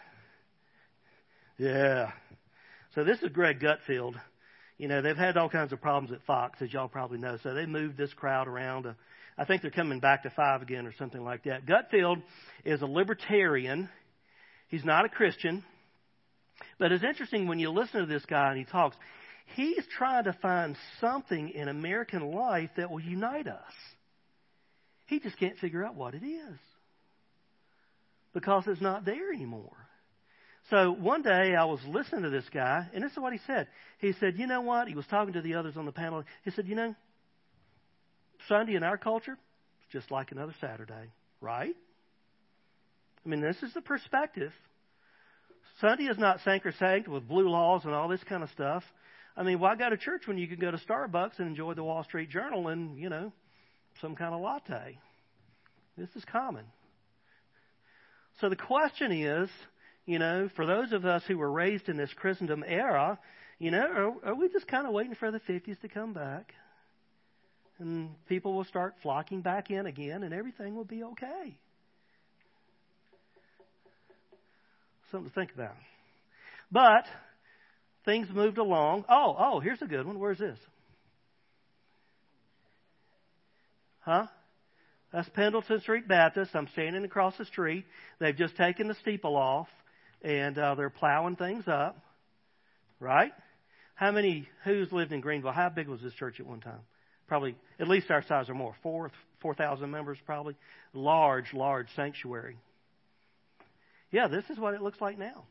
Yeah. So this is Greg Gutfield. They've had all kinds of problems at Fox, as y'all probably know. So they moved this crowd around. I think they're coming back to 5 again or something like that. Gutfield is a libertarian. He's not a Christian. But it's interesting when you listen to this guy and he talks, he's trying to find something in American life that will unite us. He just can't figure out what it is because it's not there anymore. So one day I was listening to this guy, and this is what he said. He said, you know what? He was talking to the others on the panel. He said, Sunday in our culture is just like another Saturday, right? I mean, this is the perspective. Sunday is not sacrosanct with blue laws and all this kind of stuff. I mean, why go to church when you can go to Starbucks and enjoy the Wall Street Journal and, some kind of latte? This is common. So the question is, for those of us who were raised in this Christendom era, are we just kind of waiting for the 50s to come back? And people will start flocking back in again and everything will be okay. Something to think about. But things moved along. Oh, here's a good one. Where's this? Huh? That's Pendleton Street Baptist. I'm standing across the street. They've just taken the steeple off, and they're plowing things up. Right? Who's lived in Greenville? How big was this church at one time? Probably at least our size or more. 4,000 members probably. Large sanctuary. Yeah, this is what it looks like now.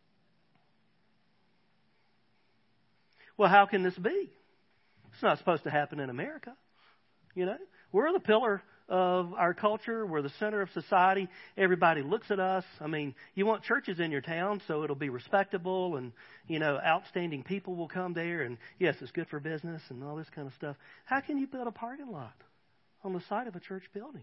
Well, how can this be? It's not supposed to happen in America. You know, we're the pillar of our culture. We're the center of society. Everybody looks at us. I mean, you want churches in your town so it'll be respectable and, you know, outstanding people will come there. And, yes, it's good for business and all this kind of stuff. How can you build a parking lot on the side of a church building?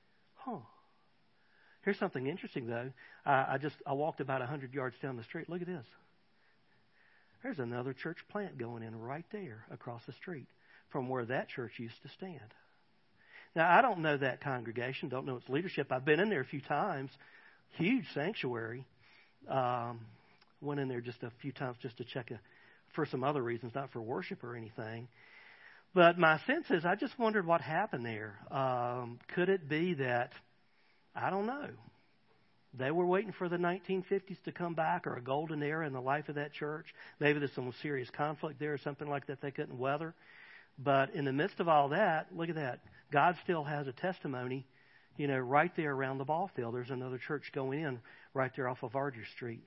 Here's something interesting, though. I walked about 100 yards down the street. Look at this. There's another church plant going in right there across the street from where that church used to stand. Now, I don't know that congregation, don't know its leadership. I've been in there a few times. Huge sanctuary. Went in there just a few times just to check for some other reasons, not for worship or anything. But my sense is I just wondered what happened there. Could it be that, I don't know, they were waiting for the 1950s to come back or a golden era in the life of that church? Maybe there's some serious conflict there or something like that they couldn't weather. But in the midst of all that, look at that. God still has a testimony, you know, right there around the ball field. There's another church going in right there off of Arger Street.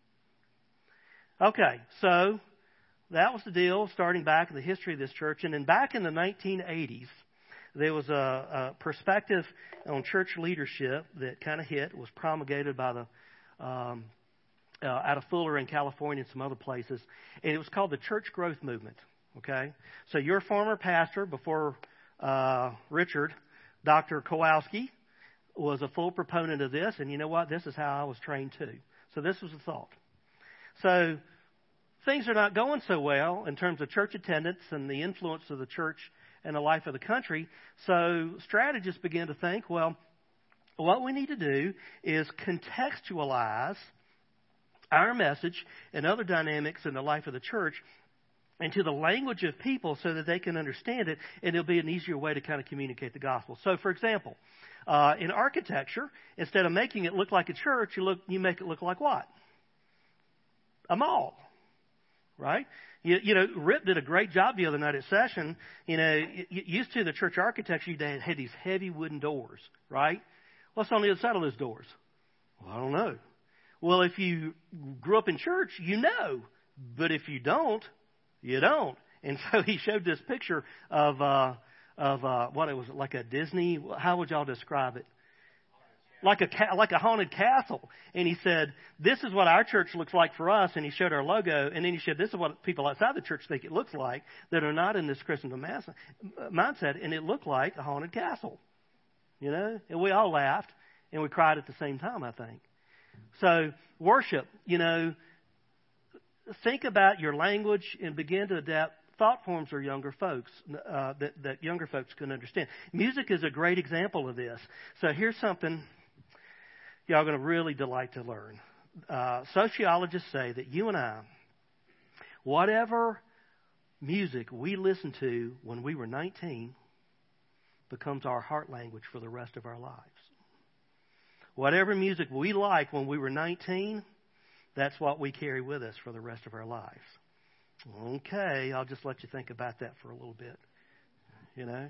Okay, so that was the deal, starting back in the history of this church. And then back in the 1980s, there was a perspective on church leadership that kind of hit. It was promulgated by the out of Fuller in California and some other places. And it was called the Church Growth Movement. Okay? So your former pastor before Richard, Dr. Kowalski, was a full proponent of this. And you know what? This is how I was trained too. So this was the thought. So things are not going so well in terms of church attendance and the influence of the church and the life of the country. So strategists began to think, well, what we need to do is contextualize our message and other dynamics in the life of the church into the language of people so that they can understand it, and it'll be an easier way to kind of communicate the gospel. So, for example, in architecture, instead of making it look like a church, you make it look like what? A mall, right? You know, Rip did a great job the other night at session. You know, used to the church architecture, they had these heavy wooden doors, right? What's on the other side of those doors? Well, I don't know. Well, if you grew up in church, you know. But if you don't, you don't. And so he showed this picture of what it was, like a Disney. How would y'all describe it? Like a haunted castle. And he said, this is what our church looks like for us. And he showed our logo. And then he said, this is what people outside the church think it looks like that are not in this Christendom mindset. And it looked like a haunted castle. You know? And we all laughed. And we cried at the same time, I think. So worship, you know, think about your language and begin to adapt thought forms for younger folks that younger folks can understand. Music is a great example of this. So here's something y'all are going to really delight to learn. Sociologists say that you and I, whatever music we listened to when we were 19 becomes our heart language for the rest of our lives. Whatever music we like when we were 19, that's what we carry with us for the rest of our lives. Okay, I'll just let you think about that for a little bit. You know?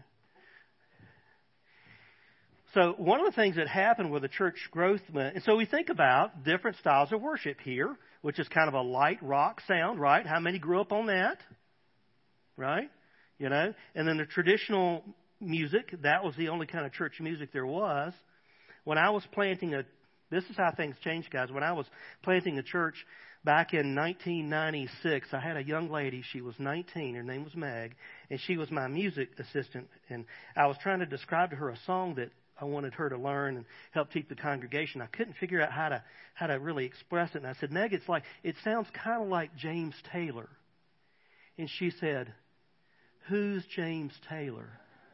So one of the things that happened with the church growth, and so we think about different styles of worship here, which is kind of a light rock sound, right? How many grew up on that? Right? You know? And then the traditional music, that was the only kind of church music there was. When I was this is how things changed, guys. When I was planting a church back in 1996, I had a young lady. She was 19. Her name was Meg, and she was my music assistant. And I was trying to describe to her a song that I wanted her to learn and help teach the congregation. I couldn't figure out how to really express it. And I said, Meg, it sounds kind of like James Taylor. And she said, who's James Taylor?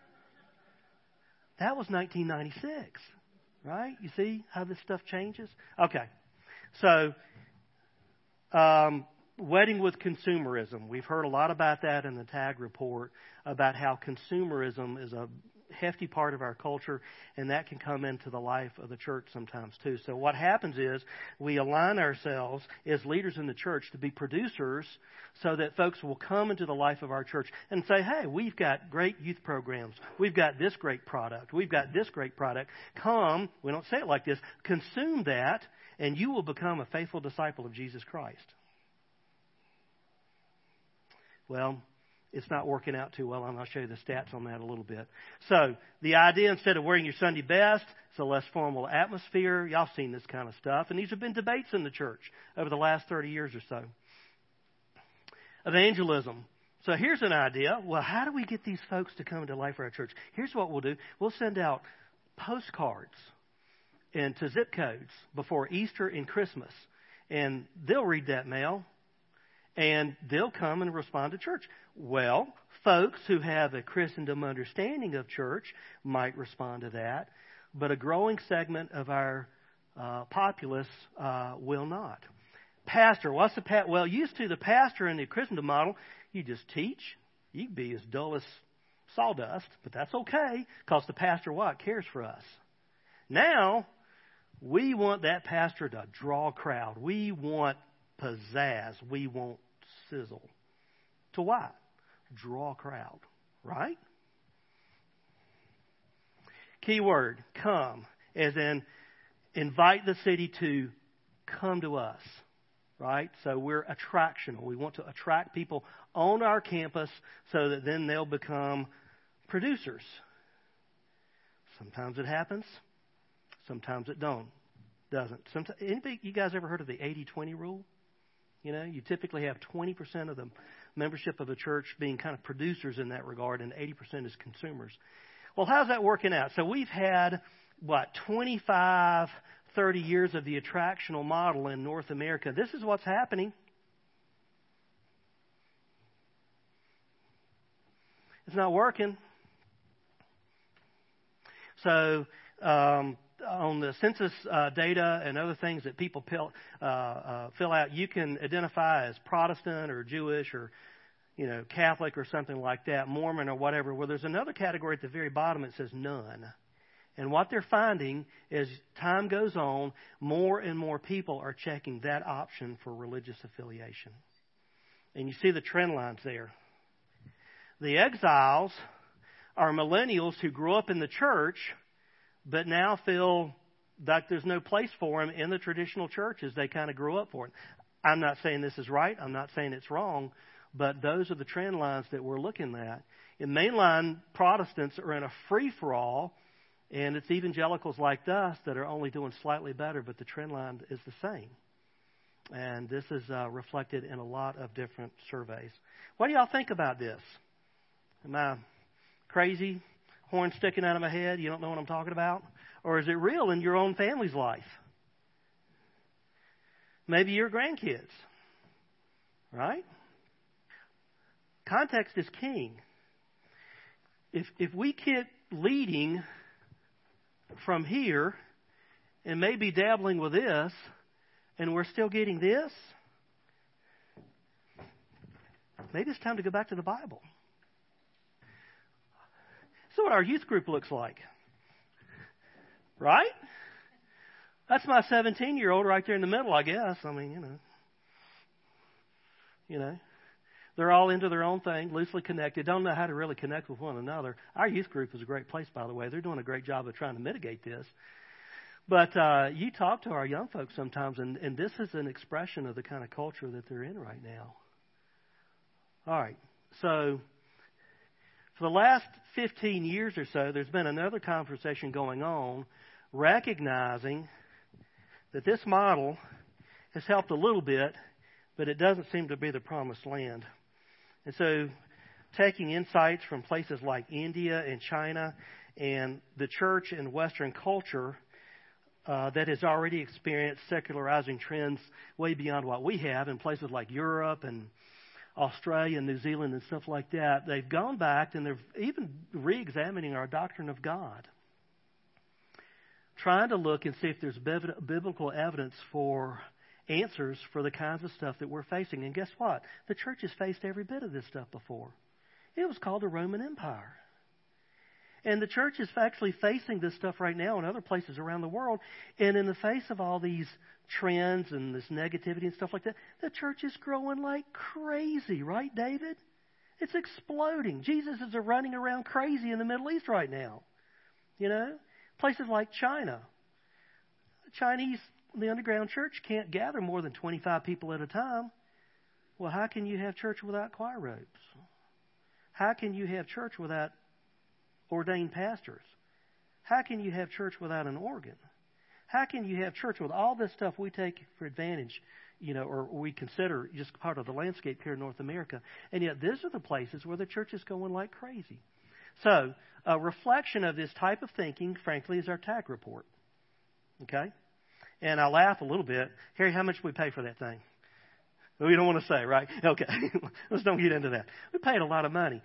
That was 1996. Right? You see how this stuff changes? Okay. So, wedding with consumerism. We've heard a lot about that in the TAG report, about how consumerism is a hefty part of our culture, and that can come into the life of the church sometimes too. So what happens is we align ourselves as leaders in the church to be producers so that folks will come into the life of our church and say, hey, we've got great youth programs. We've got this great product. We've got this great product. Come, we don't say it like this, consume that, and you will become a faithful disciple of Jesus Christ. Well, it's not working out too well, and I'll show you the stats on that a little bit. So, the idea, instead of wearing your Sunday best, it's a less formal atmosphere. Y'all seen this kind of stuff. And these have been debates in the church over the last 30 years or so. Evangelism. So here's an idea. Well, how do we get these folks to come into life for our church? Here's what we'll do. We'll send out postcards and to zip codes before Easter and Christmas. And they'll read that mail. And they'll come and respond to church. Well, folks who have a Christendom understanding of church might respond to that, but a growing segment of our populace will not. Pastor, what's the well? Used to the pastor in the Christendom model, you just teach. You can be as dull as sawdust, but that's okay because the pastor cares for us. Now we want that pastor to draw a crowd. We want pizzazz. We want sizzle. To what? Draw a crowd, right? Key word, come, as in invite the city to come to us, right? So we're attractional. We want to attract people on our campus so that then they'll become producers. Sometimes it happens. Sometimes it doesn't. Anybody, you guys ever heard of the 80-20 rule? You know, you typically have 20% of the membership of the church being kind of producers in that regard, and 80% is consumers. Well, how's that working out? So we've had, 25, 30 years of the attractional model in North America. This is what's happening. It's not working. So, on the census data and other things that people fill out, you can identify as Protestant or Jewish or, Catholic or something like that, Mormon or whatever. Well, there's another category at the very bottom that says none. And what they're finding is time goes on, more and more people are checking that option for religious affiliation. And you see the trend lines there. The exiles are millennials who grew up in the church but now feel like there's no place for them in the traditional church as they kind of grew up for it. I'm not saying this is right. I'm not saying it's wrong. But those are the trend lines that we're looking at. And mainline Protestants are in a free-for-all, and it's evangelicals like us that are only doing slightly better, but the trend line is the same. And this is reflected in a lot of different surveys. What do y'all think about this? Am I crazy? Horn sticking out of my head, you don't know what I'm talking about? Or is it real in your own family's life? Maybe your grandkids, right? Context is king. If we keep leading from here and maybe dabbling with this, and we're still getting this, maybe it's time to go back to the Bible. So what our youth group looks like. Right? That's my 17-year-old right there in the middle, I guess. I mean, they're all into their own thing, loosely connected, don't know how to really connect with one another. Our youth group is a great place, by the way. They're doing a great job of trying to mitigate this. But you talk to our young folks sometimes, and this is an expression of the kind of culture that they're in right now. All right. So for the last 15 years or so, there's been another conversation going on, recognizing that this model has helped a little bit, but it doesn't seem to be the promised land. And so taking insights from places like India and China and the church and Western culture that has already experienced secularizing trends way beyond what we have in places like Europe and Australia and New Zealand and stuff like that, they've gone back and they're even re-examining our doctrine of God, trying to look and see if there's biblical evidence for answers for the kinds of stuff that we're facing. And guess what? The church has faced every bit of this stuff before. It was called the Roman Empire. And the church is actually facing this stuff right now in other places around the world. And in the face of all these trends and this negativity and stuff like that, the church is growing like crazy, right, David? It's exploding. Jesus is running around crazy in the Middle East right now. You know? Places like China. The underground church can't gather more than 25 people at a time. Well, how can you have church without choir robes? How can you have church without ordained pastors? How can you have church without an organ? How can you have church with all this stuff we take for advantage, or we consider just part of the landscape here in North America? And yet these are the places where the church is going like crazy. So a reflection of this type of thinking, frankly, is our TAG report. Okay? And I laugh a little bit. Harry, how much do we pay for that thing? We don't want to say, right? Okay. Let's don't get into that. We paid a lot of money.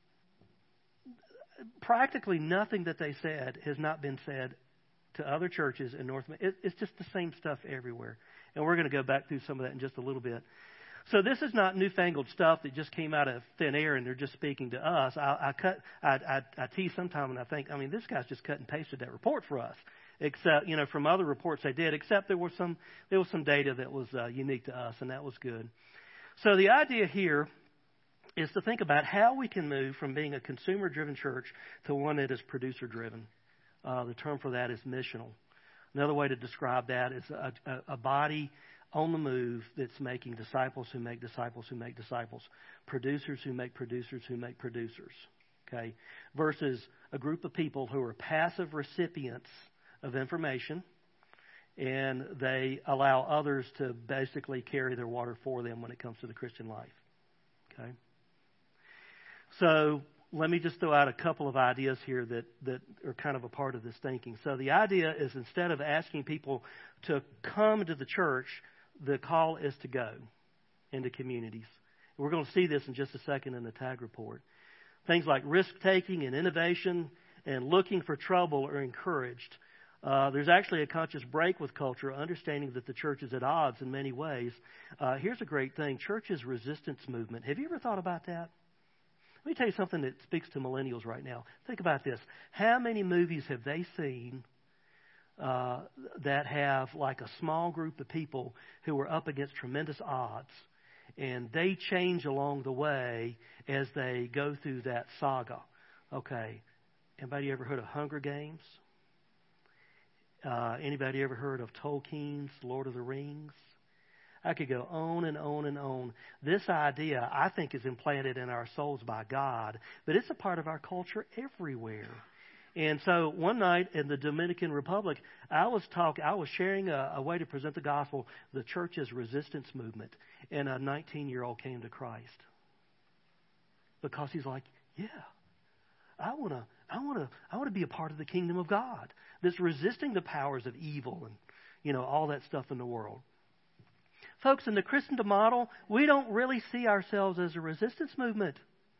Practically nothing that they said has not been said to other churches in North America. It's just the same stuff everywhere. And we're going to go back through some of that in just a little bit. So this is not newfangled stuff that just came out of thin air and they're just speaking to us. I tease sometimes and I think, this guy's just cut and pasted that report for us. Except, from other reports they did, except there was some data that was unique to us, and that was good. So the idea here is to think about how we can move from being a consumer-driven church to one that is producer-driven. The term for that is missional. Another way to describe that is a body on the move that's making disciples who make disciples who make disciples, producers who make producers who make producers, okay, versus a group of people who are passive recipients of information, and they allow others to basically carry their water for them when it comes to the Christian life. Okay? So let me just throw out a couple of ideas here that are kind of a part of this thinking. So the idea is instead of asking people to come to the church, the call is to go into communities. We're going to see this in just a second in the TAG report. Things like risk-taking and innovation and looking for trouble are encouraged. There's actually a conscious break with culture, understanding that the church is at odds in many ways. Here's a great thing. Church's resistance movement. Have you ever thought about that? Let me tell you something that speaks to millennials right now. Think about this. How many movies have they seen that have like a small group of people who are up against tremendous odds, and they change along the way as they go through that saga? Okay. Anybody ever heard of Hunger Games? Anybody ever heard of Tolkien's Lord of the Rings? I could go on and on and on. This idea, I think, is implanted in our souls by God, but it's a part of our culture everywhere. And so one night in the Dominican Republic, I was sharing a way to present the gospel, the church's resistance movement, and a 19-year-old came to Christ because he's like, yeah, I want to be a part of the kingdom of God that's resisting the powers of evil and, all that stuff in the world. Folks, in the Christendom model, we don't really see ourselves as a resistance movement.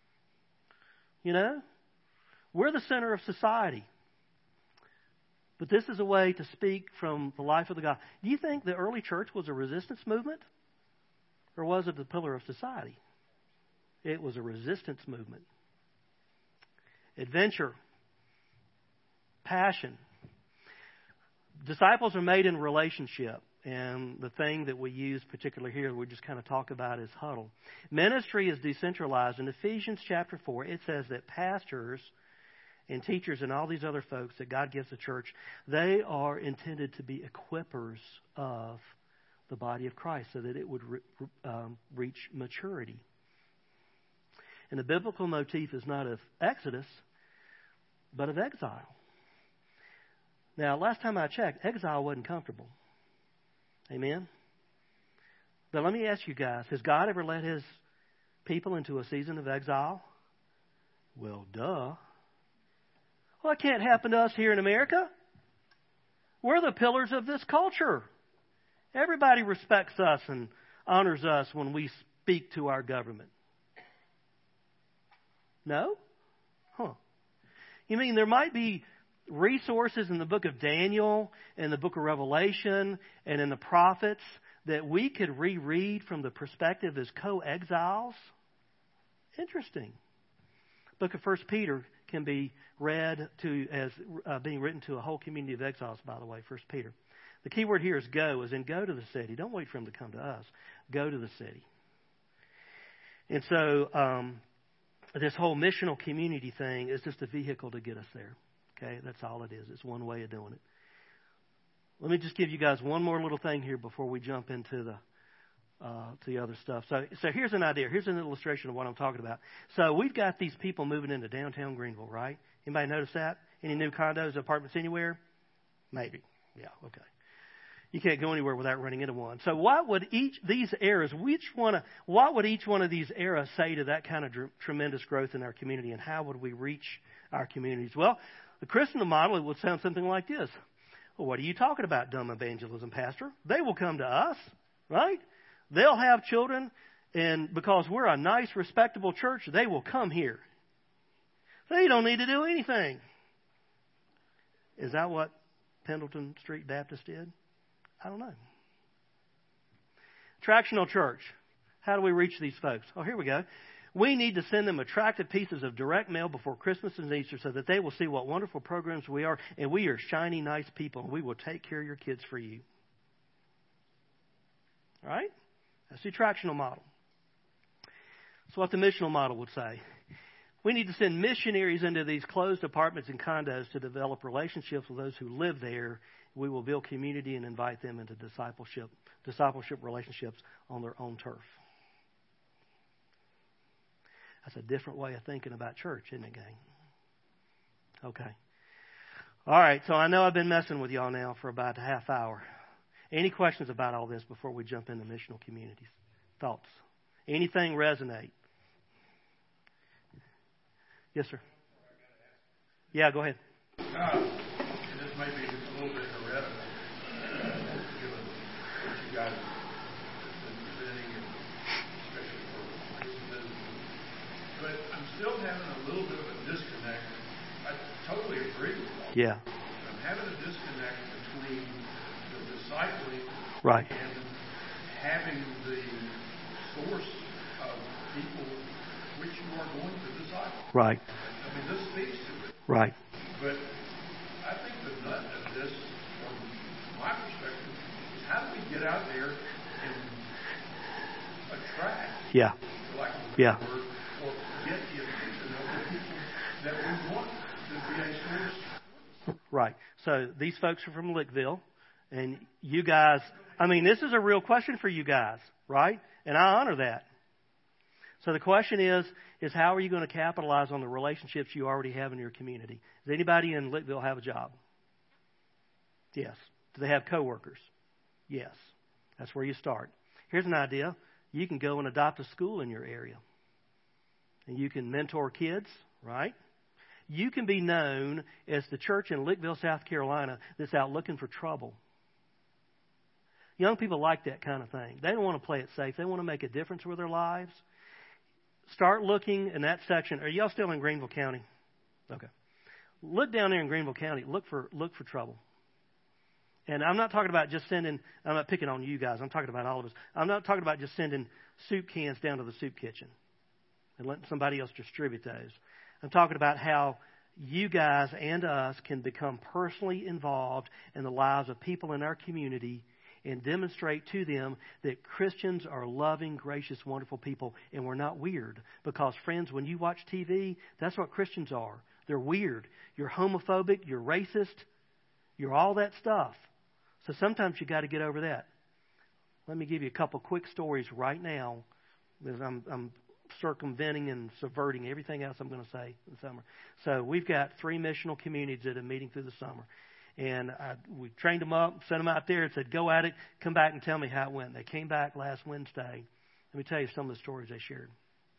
We're the center of society. But this is a way to speak from the life of the God. Do you think the early church was a resistance movement? Or was it the pillar of society? It was a resistance movement. Adventure. Passion. Disciples are made in relationship. And the thing that we use particularly here, we just kind of talk about is huddle. Ministry is decentralized. In Ephesians chapter 4, it says that pastors and teachers and all these other folks that God gives the church, they are intended to be equippers of the body of Christ so that it would reach maturity. And the biblical motif is not of Exodus, but of exile. Now, last time I checked, exile wasn't comfortable. Amen? But let me ask you guys, has God ever led His people into a season of exile? Well, duh. Well, it can't happen to us here in America. We're the pillars of this culture. Everybody respects us and honors us when we speak to our government. No? Huh. You mean there might be resources in the book of Daniel and the book of Revelation and in the prophets that we could reread from the perspective as co-exiles? Interesting. Book of 1 Peter can be read to as being written to a whole community of exiles, by the way, 1 Peter. The key word here is go, as in go to the city. Don't wait for him to come to us. Go to the city. And so this whole missional community thing is just a vehicle to get us there. Okay, that's all it is. It's one way of doing it. Let me just give you guys one more little thing here before we jump into the other stuff. So here's an idea. Here's an illustration of what I'm talking about. So we've got these people moving into downtown Greenville, right? Anybody notice that? Any new condos, apartments anywhere? Maybe. Yeah, okay. You can't go anywhere without running into one. So what would each one of these eras say to that kind of tremendous growth in our community, and how would we reach our communities? Well, the Christian model, it would sound something like this. Well, what are you talking about, dumb evangelism, Pastor? They will come to us, right? They'll have children, and because we're a nice, respectable church, they will come here. They don't need to do anything. Is that what Pendleton Street Baptist did? I don't know. Attractional church. How do we reach these folks? Oh, here we go. We need to send them attractive pieces of direct mail before Christmas and Easter so that they will see what wonderful programs we are, and we are shiny, nice people, and we will take care of your kids for you. All right? That's the attractional model. That's what the missional model would say. We need to send missionaries into these closed apartments and condos to develop relationships with those who live there. We will build community and invite them into discipleship relationships on their own turf. That's a different way of thinking about church, isn't it, gang? Okay. All right, so I know I've been messing with y'all now for about a half hour. Any questions about all this before we jump into missional communities? Thoughts? Anything resonate? Yes, sir. Yeah, go ahead. This may be a little bit irrelevant, given what you guys have been presenting, and especially for business. But I'm still having a little bit of a disconnect. I totally agree with you. Yeah. I'm having a disconnect between the discipling right. and having the source of people which you are going to disciple. Right. I mean, this speaks to it. Right. But I think the nut of this, from my perspective, is how do we get out there and attract, yeah. for lack of a yeah. word, or get the attention of the people that we want to be a source. Right. So these folks are from Lickville, and you guys, I mean, this is a real question for you guys, right? And I honor that. So the question is how are you going to capitalize on the relationships you already have in your community? Does anybody in Lickville have a job? Yes. Do they have coworkers? Yes. That's where you start. Here's an idea. You can go and adopt a school in your area. And you can mentor kids, right? You can be known as the church in Lickville, South Carolina that's out looking for trouble. Young people like that kind of thing. They don't want to play it safe. They want to make a difference with their lives. Start looking in that section. Are y'all still in Greenville County? Okay. Look down there in Greenville County. Look for trouble. And I'm not talking about just sending, I'm not picking on you guys. I'm talking about all of us. I'm not talking about just sending soup cans down to the soup kitchen and letting somebody else distribute those. I'm talking about how you guys and us can become personally involved in the lives of people in our community and demonstrate to them that Christians are loving, gracious, wonderful people, and we're not weird. Because, friends, when you watch TV, that's what Christians are. They're weird. You're homophobic. You're racist. You're all that stuff. So sometimes you got to get over that. Let me give you a couple quick stories right now, because I'm circumventing and subverting everything else I'm going to say in the summer. So we've got 3 missional communities that are meeting through the summer. And we trained them up, sent them out there, and said, go at it, come back and tell me how it went. They came back last Wednesday. Let me tell you some of the stories they shared.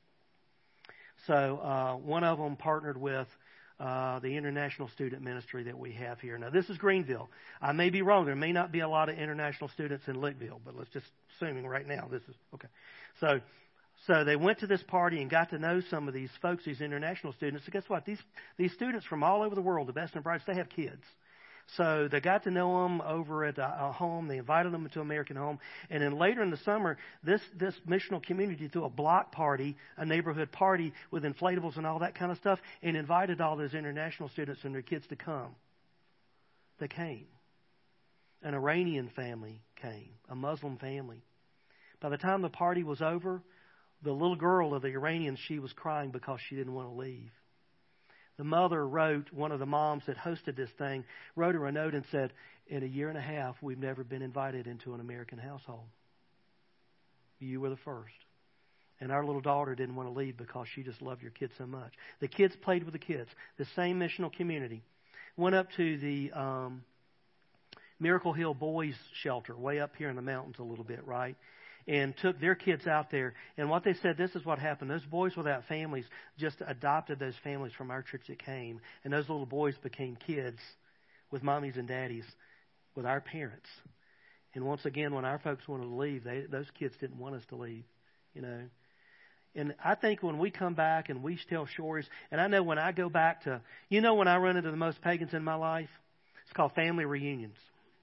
So one of them partnered with the international student ministry that we have here. Now, this is Greenville. I may be wrong. There may not be a lot of international students in Lickville, but let's just assuming right now this is okay. So they went to this party and got to know some of these folks, these international students. So guess what? These students from all over the world, the best and brightest, they have kids. So they got to know them over at a home. They invited them to American Home. And then later in the summer, this missional community threw a block party, a neighborhood party with inflatables and all that kind of stuff, and invited all those international students and their kids to come. They came. An Iranian family came, a Muslim family. By the time the party was over, the little girl of the Iranians, she was crying because she didn't want to leave. The mother wrote, one of the moms that hosted this thing, wrote her a note and said, in a year and a half, we've never been invited into an American household. You were the first. And our little daughter didn't want to leave because she just loved your kids so much. The kids played with the kids. The same missional community. Went up to the Miracle Hill Boys Shelter, way up here in the mountains a little bit, right? And took their kids out there. And what they said, this is what happened. Those boys without families just adopted those families from our church that came. And those little boys became kids with mommies and daddies with our parents. And once again, when our folks wanted to leave, those kids didn't want us to leave, you know. And I think when we come back and we tell stories, and I know when I go back to, you know, when I run into the most pagans in my life, it's called family reunions.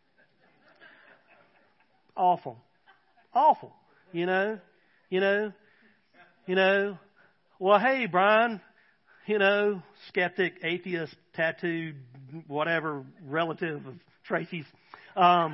Awful. Awful. You know. Well, hey, Brian, skeptic, atheist, tattooed, whatever, relative of Tracy's. What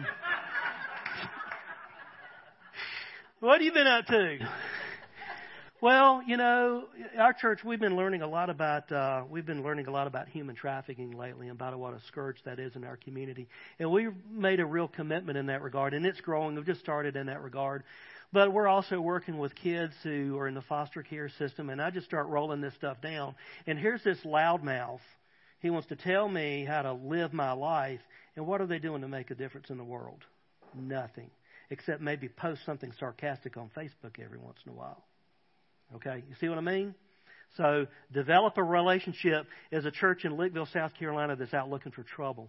have you been up to? Well, our church, we've been learning a lot about human trafficking lately and about what a scourge that is in our community. And we've made a real commitment in that regard, and it's growing. We've just started in that regard. But we're also working with kids who are in the foster care system, and I just start rolling this stuff down. And here's this loudmouth. He wants to tell me how to live my life, and what are they doing to make a difference in the world? Nothing, except maybe post something sarcastic on Facebook every once in a while. Okay, you see what I mean? So develop a relationship as a church in Lickville, South Carolina that's out looking for trouble.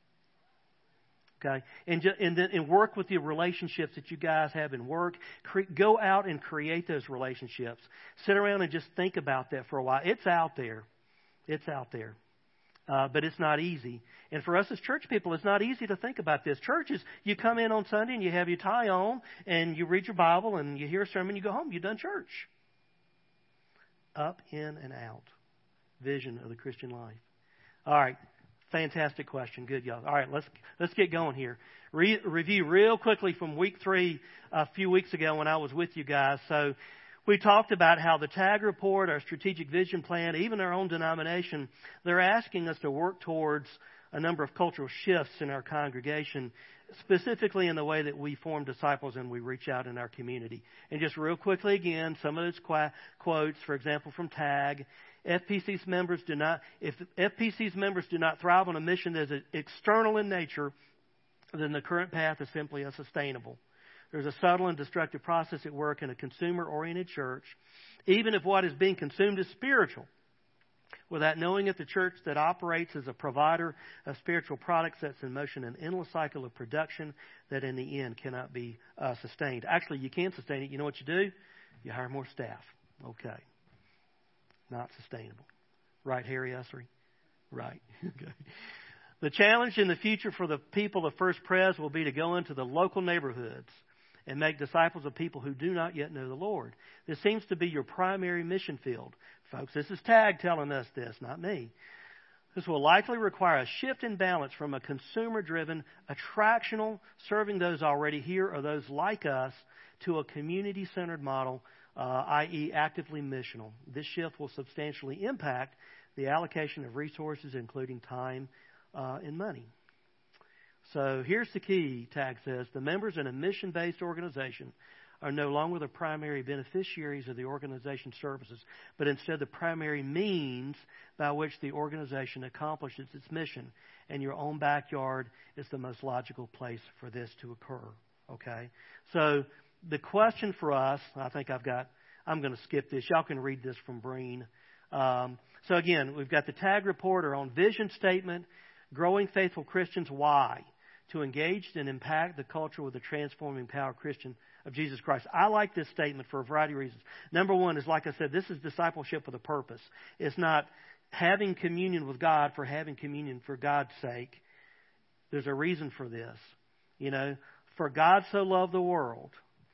Okay, and work with the relationships that you guys have in work. Go out and create those relationships. Sit around and just think about that for a while. It's out there. It's out there. But it's not easy. And for us as church people, it's not easy to think about this. Churches, you come in on Sunday and you have your tie on and you read your Bible and you hear a sermon, you go home, you've done church. Up, in, and out. Vision of the Christian life. All right. Fantastic question. Good, y'all. All right, let's get going here. Review real quickly from week 3 a few weeks ago when I was with you guys. So we talked about how the TAG report, our strategic vision plan, even our own denomination, they're asking us to work towards a number of cultural shifts in our congregation, specifically in the way that we form disciples and we reach out in our community. And just real quickly again, some of those quotes, for example, from TAG. If FPC's members do not thrive on a mission that is external in nature, then the current path is simply unsustainable. There's a subtle and destructive process at work in a consumer-oriented church, even if what is being consumed is spiritual. Without knowing it, the church that operates as a provider of spiritual products sets in motion an endless cycle of production that in the end cannot be sustained. Actually, you can sustain it. You know what you do? You hire more staff. Okay. Not sustainable. Right, Harry Ussery? Right. Okay. The challenge in the future for the people of First Pres will be to go into the local neighborhoods and make disciples of people who do not yet know the Lord. This seems to be your primary mission field. Folks, this is TAG telling us this, not me. This will likely require a shift in balance from a consumer-driven, attractional, serving those already here or those like us, to a community-centered model, i.e. actively missional. This shift will substantially impact the allocation of resources, including time and money. So here's the key, TAG says. The members in a mission-based organization are no longer the primary beneficiaries of the organization's services, but instead the primary means by which the organization accomplishes its mission. And your own backyard is the most logical place for this to occur. Okay? So the question for us, I'm going to skip this. Y'all can read this from Breen. So again, we've got the TAG report, our own vision statement, growing faithful Christians. Why? To engage and impact the culture with the transforming power of Jesus Christ. I like this statement for a variety of reasons. Number one is, like I said, this is discipleship with a purpose. It's not having communion with God for having communion for God's sake. There's a reason for this. For God so loved the world.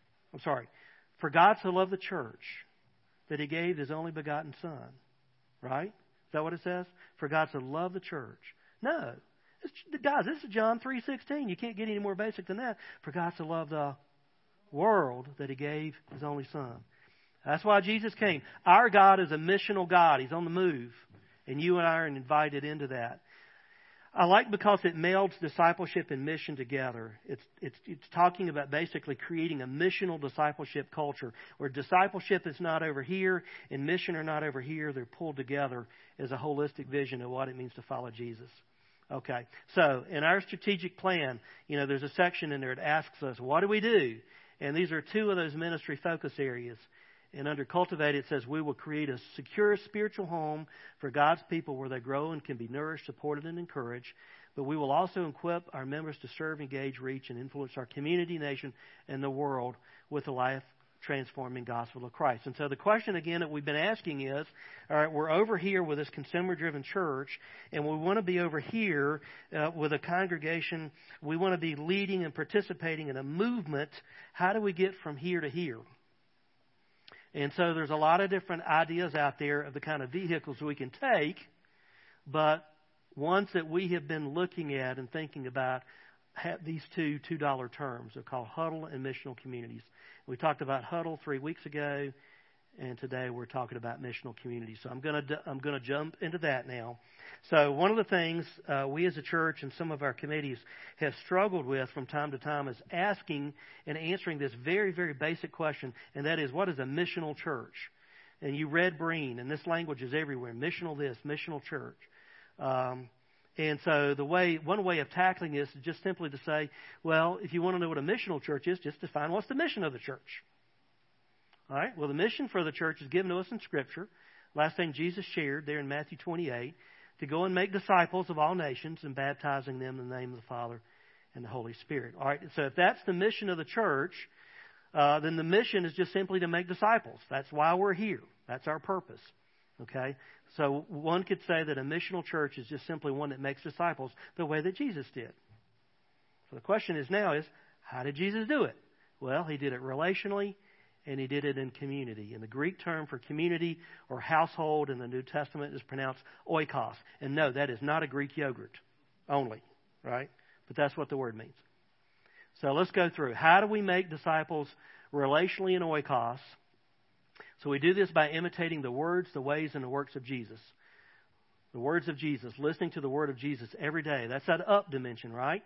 For God so loved the church that He gave His only begotten Son. Right? Is that what it says? For God so loved the church. No. Guys, this is John 3:16. You can't get any more basic than that. For God so loved the world that He gave His only Son. That's why Jesus came. Our God is a missional God. He's on the move. And you and I are invited into that. I like because it melds discipleship and mission together. It's talking about basically creating a missional discipleship culture where discipleship is not over here and mission are not over here. They're pulled together as a holistic vision of what it means to follow Jesus. Okay, so in our strategic plan, there's a section in there that asks us, what do we do? And these are two of those ministry focus areas. And under Cultivate, it says we will create a secure spiritual home for God's people where they grow and can be nourished, supported, and encouraged. But we will also equip our members to serve, engage, reach, and influence our community, nation, and the world with the life-transforming gospel of Christ. And so the question, again, that we've been asking is, all right, we're over here with this consumer-driven church, and we want to be over here with a congregation. We want to be leading and participating in a movement. How do we get from here to here? And so there's a lot of different ideas out there of the kind of vehicles we can take, but ones that we have been looking at and thinking about have these two $2 terms. They're called Huddle and Missional Communities. We talked about Huddle 3 weeks ago, and today we're talking about missional communities. So I'm going to jump into that now. So one of the things we as a church and some of our committees have struggled with from time to time is asking and answering this very, very basic question, and that is, what is a missional church? And you read Breen, and this language is everywhere. Missional this, missional church. And so one way of tackling this is just simply to say, well, if you want to know what a missional church is, just define what's the mission of the church. All right? Well, the mission for the church is given to us in Scripture. Last thing Jesus shared there in Matthew 28, to go and make disciples of all nations and baptizing them in the name of the Father and the Holy Spirit. All right? So if that's the mission of the church, then the mission is just simply to make disciples. That's why we're here. That's our purpose. Okay? So one could say that a missional church is just simply one that makes disciples the way that Jesus did. So the question is, how did Jesus do it? Well, He did it relationally, and He did it in community. And the Greek term for community or household in the New Testament is pronounced oikos. And no, that is not a Greek yogurt only, right? But that's what the word means. So let's go through. How do we make disciples relationally in oikos? So we do this by imitating the words, the ways, and the works of Jesus. The words of Jesus, listening to the word of Jesus every day. That's that up dimension, right?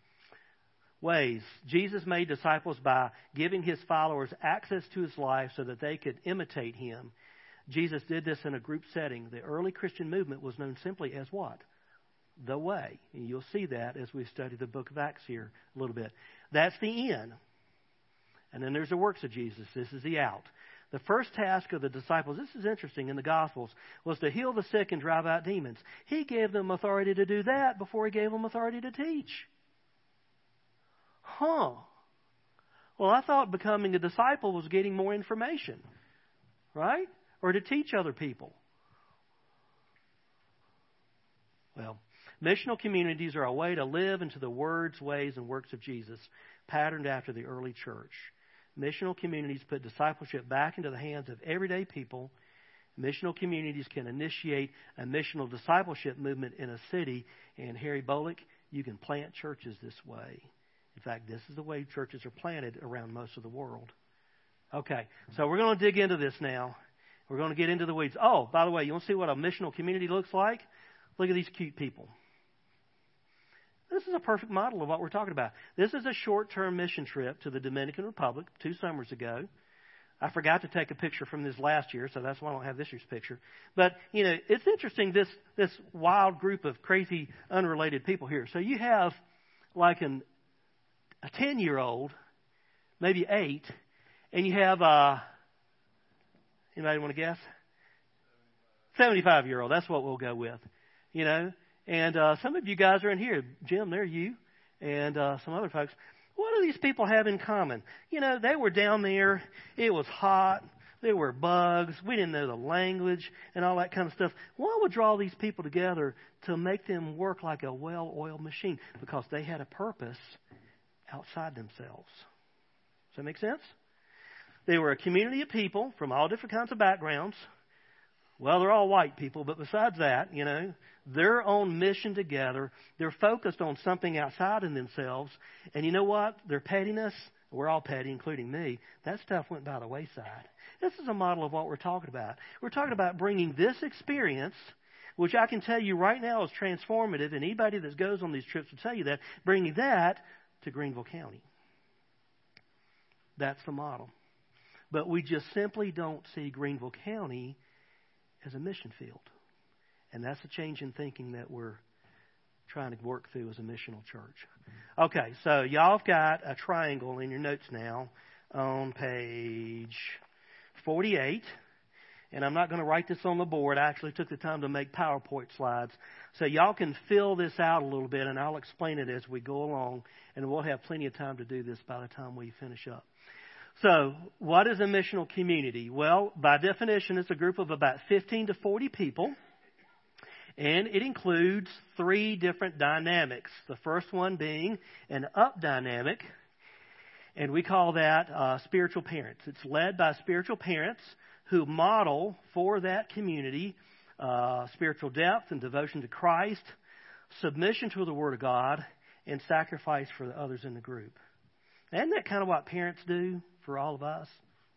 Ways. Jesus made disciples by giving His followers access to His life so that they could imitate Him. Jesus did this in a group setting. The early Christian movement was known simply as what? The way. And you'll see that as we study the book of Acts here a little bit. That's the in. And then there's the works of Jesus. This is the out. The first task of the disciples, this is interesting in the Gospels, was to heal the sick and drive out demons. He gave them authority to do that before He gave them authority to teach. Well, I thought becoming a disciple was getting more information, right? Or to teach other people. Well, missional communities are a way to live into the words, ways, and works of Jesus, patterned after the early church. Missional communities put discipleship back into the hands of everyday people. Missional communities can initiate a missional discipleship movement in a city. And Harry Bolick, you can plant churches this way. In fact, this is the way churches are planted around most of the world. Okay, so we're going to dig into this now. We're going to get into the weeds. Oh, by the way, you want to see what a missional community looks like? Look at these cute people. This is a perfect model of what we're talking about. This is a short-term mission trip to the Dominican Republic 2 summers ago. I forgot to take a picture from this last year, so that's why I don't have this year's picture. But, it's interesting, this wild group of crazy, unrelated people here. So you have like a 10-year-old, maybe 8, and you have anybody want to guess? 75-year-old. That's what we'll go with. And some of you guys are in here. Jim, they're you, and some other folks. What do these people have in common? They were down there. It was hot. There were bugs. We didn't know the language and all that kind of stuff. What would draw these people together to make them work like a well-oiled machine? Because they had a purpose outside themselves. Does that make sense? They were a community of people from all different kinds of backgrounds. Well, they're all white people, but besides that, their own mission together, they're focused on something outside of themselves. And you know what? Their pettiness, we're all petty, including me, that stuff went by the wayside. This is a model of what we're talking about. We're talking about bringing this experience, which I can tell you right now is transformative, and anybody that goes on these trips will tell you that, bringing that to Greenville County. That's the model. But we just simply don't see Greenville County as a mission field. And that's a change in thinking that we're trying to work through as a missional church. Okay, so y'all have got a triangle in your notes now on page 48. And I'm not going to write this on the board. I actually took the time to make PowerPoint slides. So y'all can fill this out a little bit, and I'll explain it as we go along. And we'll have plenty of time to do this by the time we finish up. So, what is a missional community? Well, by definition, it's a group of about 15 to 40 people. And it includes 3 different dynamics. The first one being an up dynamic. And we call that spiritual parents. It's led by spiritual parents who model for that community spiritual depth and devotion to Christ, submission to the Word of God, and sacrifice for the others in the group. Isn't that kind of what parents do for all of us?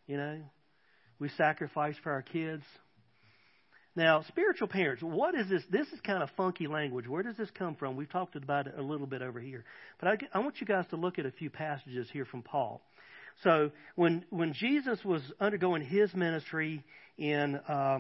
We sacrifice for our kids. Now, spiritual parents, what is this? This is kind of funky language. Where does this come from? We've talked about it a little bit over here. But I want you guys to look at a few passages here from Paul. So when Jesus was undergoing his ministry in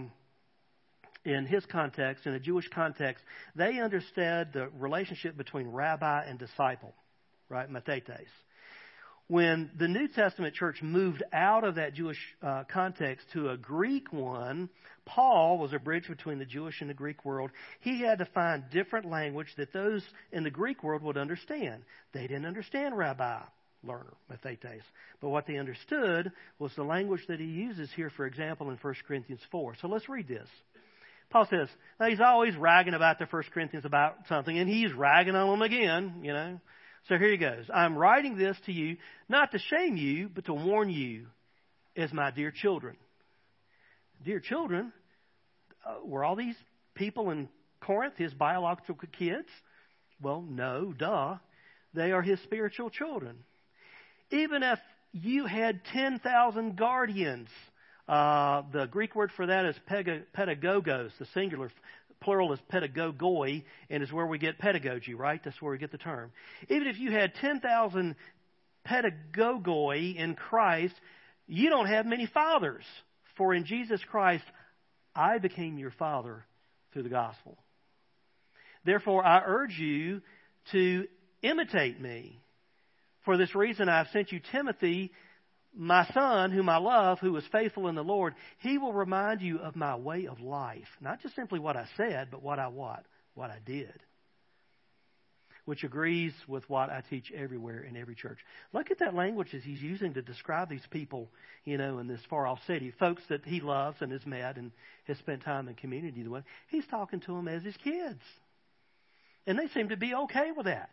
his context, in a Jewish context, they understood the relationship between rabbi and disciple, right? Mathetes. When the New Testament church moved out of that Jewish context to a Greek one, Paul was a bridge between the Jewish and the Greek world. He had to find different language that those in the Greek world would understand. They didn't understand rabbi, learner, mathetes. But what they understood was the language that he uses here, for example, in 1 Corinthians 4. So let's read this. Paul says, now he's always ragging about the 1 Corinthians about something, and he's ragging on them again, So here he goes. I'm writing this to you, not to shame you, but to warn you as my dear children. Dear children, were all these people in Corinth his biological kids? Well, no, duh. They are his spiritual children. Even if you had 10,000 guardians, the Greek word for that is pedagogos, the singular. Plural is pedagogoi, and is where we get pedagogy, right? That's where we get the term. Even if you had 10,000 pedagogoi in Christ, you don't have many fathers. For in Jesus Christ, I became your father through the gospel. Therefore, I urge you to imitate me. For this reason, I have sent you Timothy, my son, whom I love, who is faithful in the Lord. He will remind you of my way of life. Not just simply what I said, but what I did. Which agrees with what I teach everywhere in every church. Look at that language that he's using to describe these people, in this far-off city. Folks that he loves and has met and has spent time in community with. He's talking to them as his kids. And they seem to be okay with that.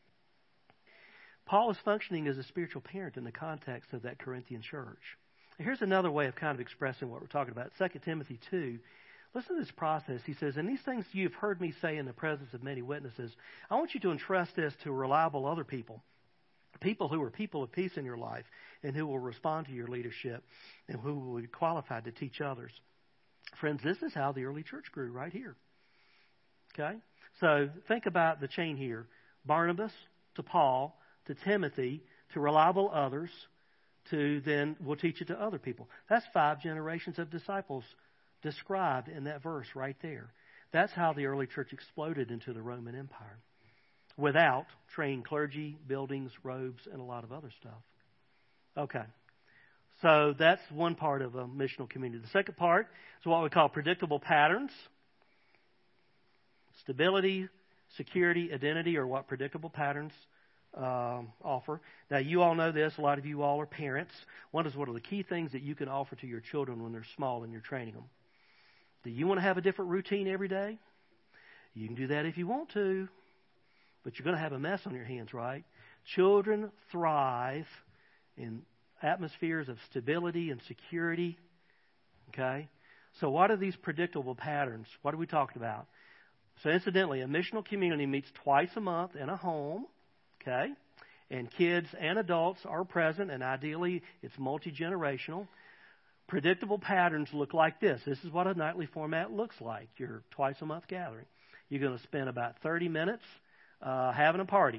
Paul is functioning as a spiritual parent in the context of that Corinthian church. Here's another way of kind of expressing what we're talking about. 2 Timothy 2. Listen to this process. He says, and these things you've heard me say in the presence of many witnesses, I want you to entrust this to reliable other people. People who are people of peace in your life and who will respond to your leadership and who will be qualified to teach others. Friends, this is how the early church grew right here. Okay? So think about the chain here. Barnabas to Paul to Timothy, to reliable others, to then we'll teach it to other people. That's 5 generations of disciples described in that verse right there. That's how the early church exploded into the Roman Empire. Without trained clergy, buildings, robes, and a lot of other stuff. Okay. So that's one part of a missional community. The second part is what we call predictable patterns. Stability, security, identity are what predictable patterns offer. Now, you all know this. A lot of you all are parents. What are the key things that you can offer to your children when they're small and you're training them? Do you want to have a different routine every day? You can do that if you want to, but you're going to have a mess on your hands, right? Children thrive in atmospheres of stability and security. Okay? So what are these predictable patterns? What are we talking about? So incidentally, a missional community meets twice a month in a home. Okay? And kids and adults are present, and ideally it's multi-generational. Predictable patterns look like this. This is what a nightly format looks like, your twice a month gathering. You're going to spend about 30 minutes having a party.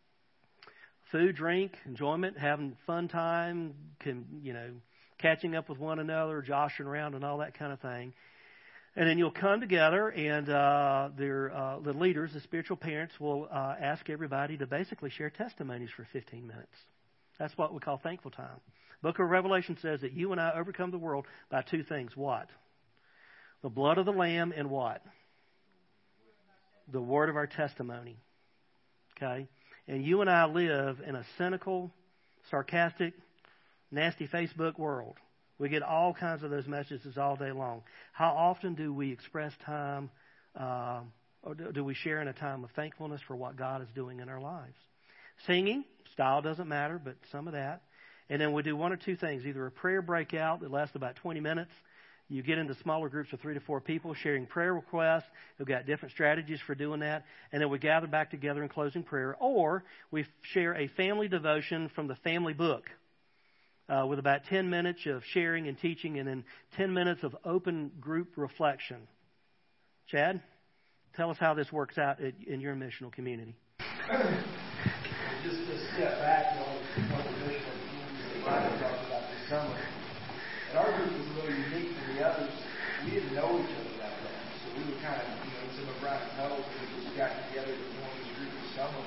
Food, drink, enjoyment, having fun time, catching up with one another, joshing around and all that kind of thing. And then you'll come together, and the leaders, the spiritual parents, will ask everybody to basically share testimonies for 15 minutes. That's what we call thankful time. Book of Revelation says that you and I overcome the world by two things. What? The blood of the Lamb and what? The word of our testimony. Okay? And you and I live in a cynical, sarcastic, nasty Facebook world. We get all kinds of those messages all day long. How often do we express time, or do we share in a time of thankfulness for what God is doing in our lives? Singing, style doesn't matter, but some of that. And then we do one or two things, either a prayer breakout that lasts about 20 minutes. You get into smaller groups of 3 to 4 people sharing prayer requests. We've got different strategies for doing that. And then we gather back together in closing prayer. Or we share a family devotion from the family book with about 10 minutes of sharing and teaching and then 10 minutes of open group reflection. Chad, tell us how this works out in your missional community. Just to step back on the missional community that Ryan talked about this summer. And our group was a little unique from the others. We didn't know each other that well. So we were kind of, some of Brian's knows, we just got together to form this group this summer.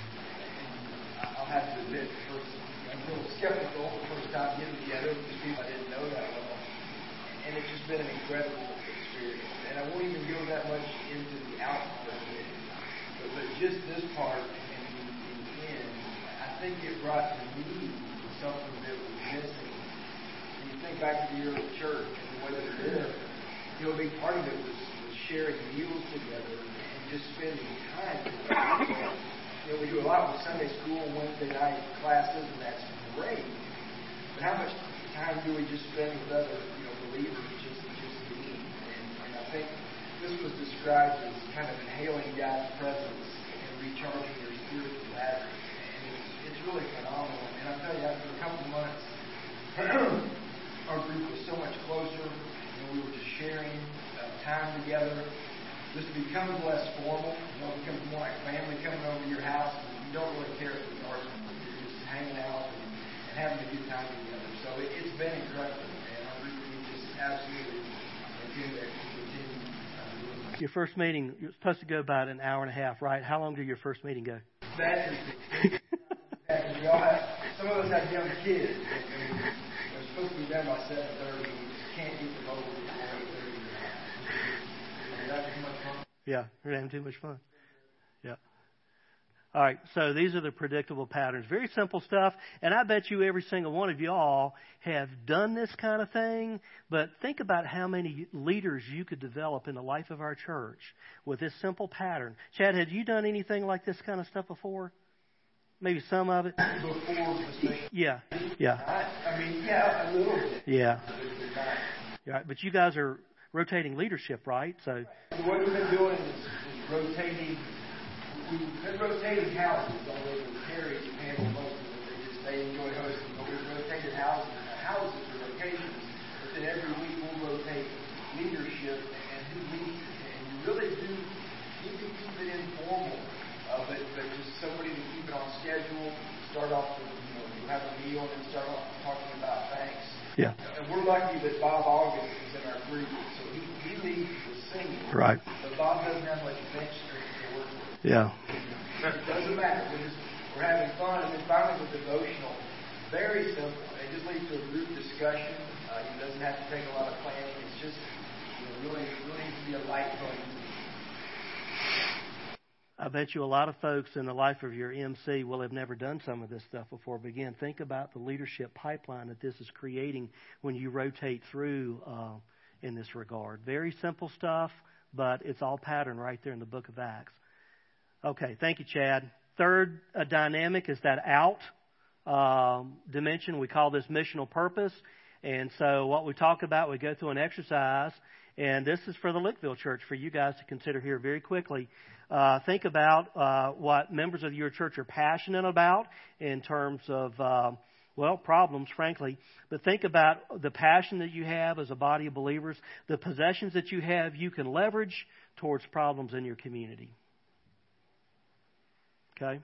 And I'll have to admit, first, I'm a little skeptical the first time getting together with these people I didn't know that well. And it's just been an incredible experience. And I won't even go that much into the output of it. But just this part and the end, I think it brought to me something that was missing. Think back to the early church and the way that it is. A big part of it was sharing meals together and just spending time together. We do a lot with Sunday school, Wednesday night classes, and that's great. But how much time do we just spend with other, believers just being? And I think this was described as kind of inhaling God's presence and recharging your spiritual battery. And it's really phenomenal. And I tell you, after a couple of months, our group was so much closer, and we were just sharing time together. This becomes less formal. It becomes more like family coming over to your house. And you don't really care if it's ours. You're just hanging out and having a good time together. So it's been incredible, and our group just absolutely intend to continue doing that. Your first meeting, you're supposed to go about an hour and a half, right? How long did your first meeting go? That is we all have, some of us have young kids. They're supposed to be done by 7:30. We just can't get them over before 8:30. Is that too much fun? Yeah, we're having too much fun. Yeah. All right, so these are the predictable patterns. Very simple stuff, and I bet you every single one of y'all have done this kind of thing, but think about how many leaders you could develop in the life of our church with this simple pattern. Chad, had you done anything like this kind of stuff before? Maybe some of it? Yeah. Yeah, a little bit. Yeah. Yeah, but you guys are rotating leadership, right? So what we've been doing is rotating. We've been rotating houses, although Terry handle most of it. They enjoy hosting, but we've rotated houses or locations. But then every week we'll rotate leadership and who leads. And you really do need to keep it informal, but just somebody to keep it on schedule. Start off with, you have a meal and then start off talking about thanks. yeah. And we're lucky that Bob August is in our group, so he leads the singing. Right. But Bob doesn't have much bench strength to work with. Yeah. It doesn't matter. We're having fun. And then finally the devotional, very simple. It just leads to a group discussion. It doesn't have to take a lot of planning. It's just really needs to be a light fun. I bet you a lot of folks in the life of your MC will have never done some of this stuff before. But again, think about the leadership pipeline that this is creating when you rotate through in this regard. Very simple stuff, but it's all patterned right there in the book of Acts. Okay, thank you, Chad. Third dynamic is that out dimension. We call this missional purpose. And so what we talk about, we go through an exercise, and this is for the Lickville Church, for you guys to consider here very quickly. Think about what members of your church are passionate about in terms of, problems, frankly. But think about the passion that you have as a body of believers, the possessions that you have you can leverage towards problems in your community. Okay?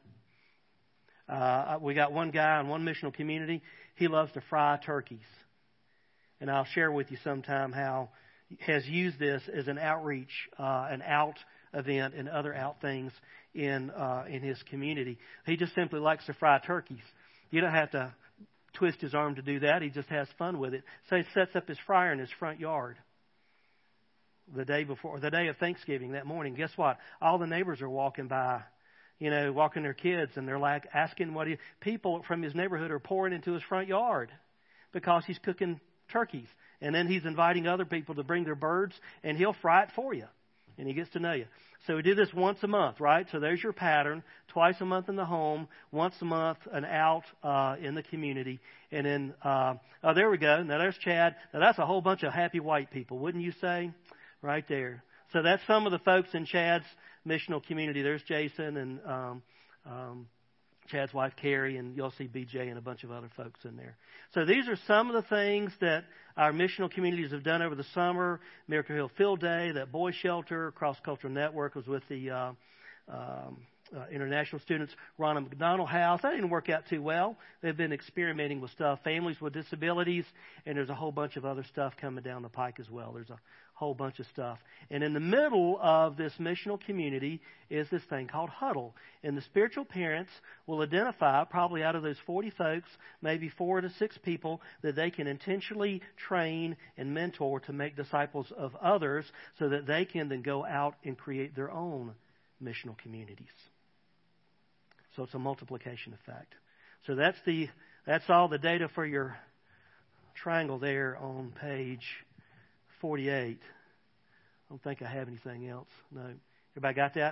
We got one guy in one missional community. He loves to fry turkeys. And I'll share with you sometime how he has used this as an outreach, an out event and other out things in his community. He just simply likes to fry turkeys. You don't have to twist his arm to do that. He just has fun with it. So he sets up his fryer in his front yard the day of Thanksgiving that morning. Guess what? All the neighbors are walking by, walking their kids, and they're like asking people from his neighborhood are pouring into his front yard because he's cooking turkeys. And then he's inviting other people to bring their birds, and he'll fry it for you. And he gets to know you. So we do this once a month, right? So there's your pattern. Twice a month in the home, once a month an out in the community. And then, there we go. Now there's Chad. Now that's a whole bunch of happy white people, wouldn't you say? Right there. So that's some of the folks in Chad's missional community. There's Jason and Chad's wife, Carrie, and you'll see BJ and a bunch of other folks in there. So these are some of the things that our missional communities have done over the summer. Miracle Hill Field Day, that boy shelter, Cross Cultural Network was with the international students. Ronald McDonald House. That didn't work out too well. They've been experimenting with stuff. Families with disabilities, and there's a whole bunch of other stuff coming down the pike as well. There's a whole bunch of stuff. And in the middle of this missional community is this thing called Huddle. And the spiritual parents will identify, probably out of those 40 folks, maybe 4 to 6 people that they can intentionally train and mentor to make disciples of others so that they can then go out and create their own missional communities. So it's a multiplication effect. So that's all the data for your triangle there on page 48. I don't think I have anything else. No. Everybody got that?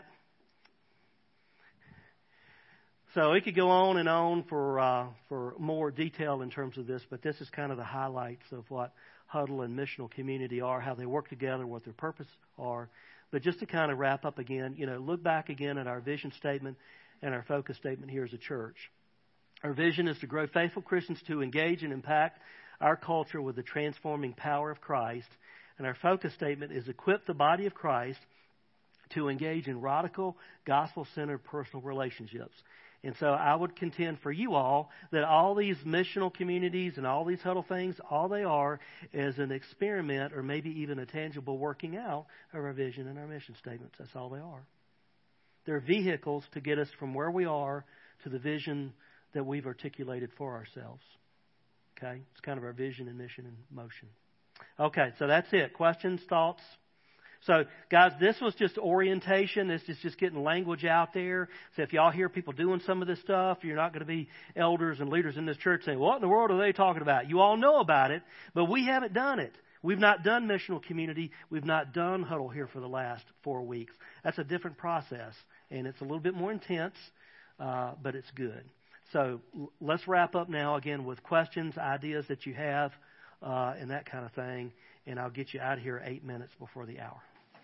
So it could go on and on for more detail in terms of this, but this is kind of the highlights of what Huddle and missional community are, how they work together, what their purpose are. But just to kind of wrap up again, look back again at our vision statement and our focus statement here as a church. Our vision is to grow faithful Christians to engage and impact our culture with the transforming power of Christ. And our focus statement is equip the body of Christ to engage in radical, gospel-centered personal relationships. And so I would contend for you all that all these missional communities and all these Huddle things, all they are is an experiment or maybe even a tangible working out of our vision and our mission statements. That's all they are. They're vehicles to get us from where we are to the vision that we've articulated for ourselves. Okay? It's kind of our vision and mission in motion. Okay, so that's it. Questions, thoughts? So, guys, this was just orientation. This is just getting language out there. So if y'all hear people doing some of this stuff, you're not going to be elders and leaders in this church saying, what in the world are they talking about? You all know about it, but we haven't done it. We've not done missional community. We've not done Huddle here for the last 4 weeks. That's a different process, and it's a little bit more intense, but it's good. So let's wrap up now again with questions, ideas that you have, and that kind of thing. And I'll get you out of here 8 minutes before the hour.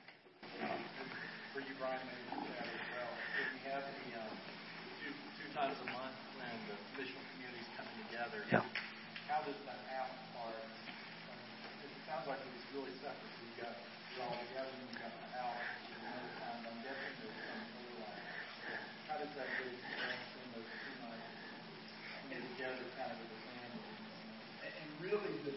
For you, Brian, maybe just add as well. If we have the two times a month when the missional community is coming together, Yeah. How does that out part? It sounds like it was really separate. So you're all together and you've got the out. And another time, I'm guessing there's some overlap. How does that get expressed in those 2 nights? Together, kind of as a family. And really, the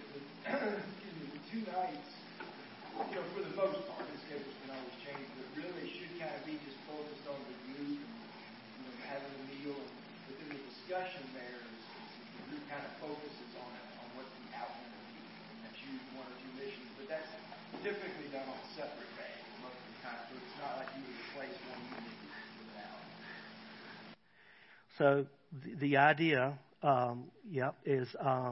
2 nights, for the most part, the schedules can always change, but really should kind of be just focused on the group and having a meal. But then the discussion there is the group kind of focuses on what the outcome will be and choose 1 or 2 missions. But that's typically done on a separate day most of the time, so it's not like you would replace one unit with that. So the idea, is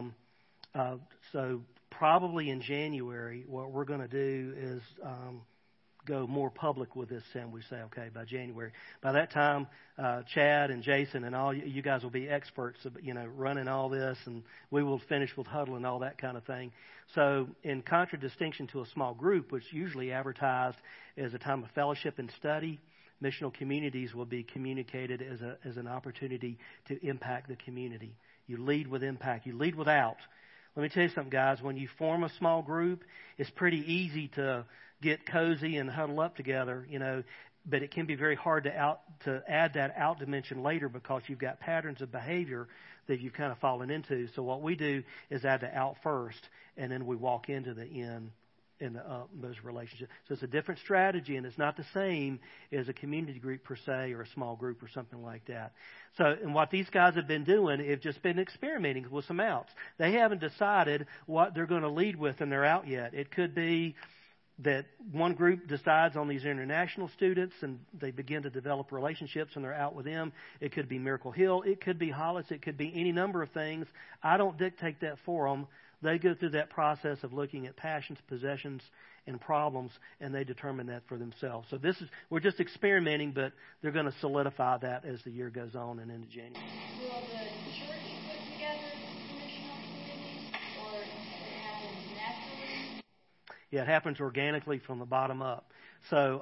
so probably in January, what we're going to do is go more public with this, and we say, okay, by January. By that time, Chad and Jason and all you guys will be experts, running all this, and we will finish with huddle and all that kind of thing. So in contradistinction to a small group, which usually advertised as a time of fellowship and study, missional communities will be communicated as an opportunity to impact the community. You lead with impact. You lead without. Let me tell you something, guys. When you form a small group, it's pretty easy to get cozy and huddle up together, but it can be very hard to add that out dimension later because you've got patterns of behavior that you've kind of fallen into. So what we do is add the out first, and then we walk into the in those relationships. So it's a different strategy, and it's not the same as a community group per se or a small group or something like that. So, and what these guys have been doing is just been experimenting with some outs. They haven't decided what they're going to lead with in their out yet. It could be that one group decides on these international students and they begin to develop relationships and they're out with them. It could be Miracle Hill. It could be Hollis. It could be any number of things. I don't dictate that for them. They go through that process of looking at passions, possessions, and problems, and they determine that for themselves. So we're just experimenting, but they're going to solidify that as the year goes on and into January. Will the church put together missional communities, or does it happen naturally? Yeah, it happens organically from the bottom up. So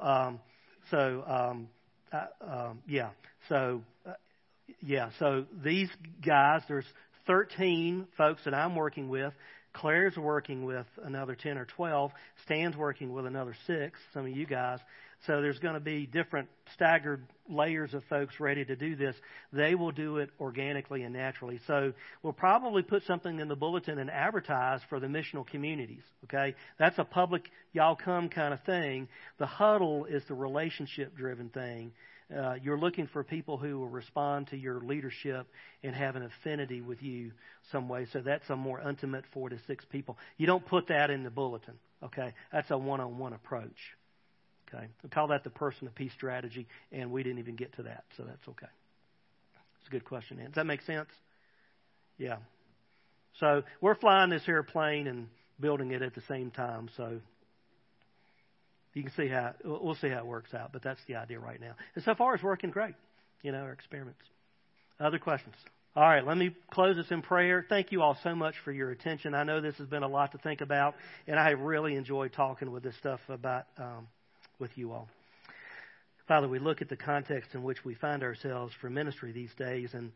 these guys, there's 13 folks that I'm working with. Claire's working with another 10 or 12. Stan's working with another 6, some of you guys. So there's going to be different staggered layers of folks ready to do this. They will do it organically and naturally. So we'll probably put something in the bulletin and advertise for the missional communities. Okay? That's a public, y'all come kind of thing. The huddle is the relationship-driven thing. You're looking for people who will respond to your leadership and have an affinity with you some way. So that's a more intimate 4 to 6 people. You don't put that in the bulletin. Okay? That's a one-on-one approach. Okay? We call that the person of peace strategy, and we didn't even get to that, so that's okay. It's a good question, Ann. Does that make sense? Yeah. So we're flying this airplane and building it at the same time, so you can see we'll see how it works out, but that's the idea right now. And so far it's working great, our experiments. Other questions? All right, let me close this in prayer. Thank you all so much for your attention. I know this has been a lot to think about, and I have really enjoyed talking with this stuff about with you all. Father, we look at the context in which we find ourselves for ministry these days, and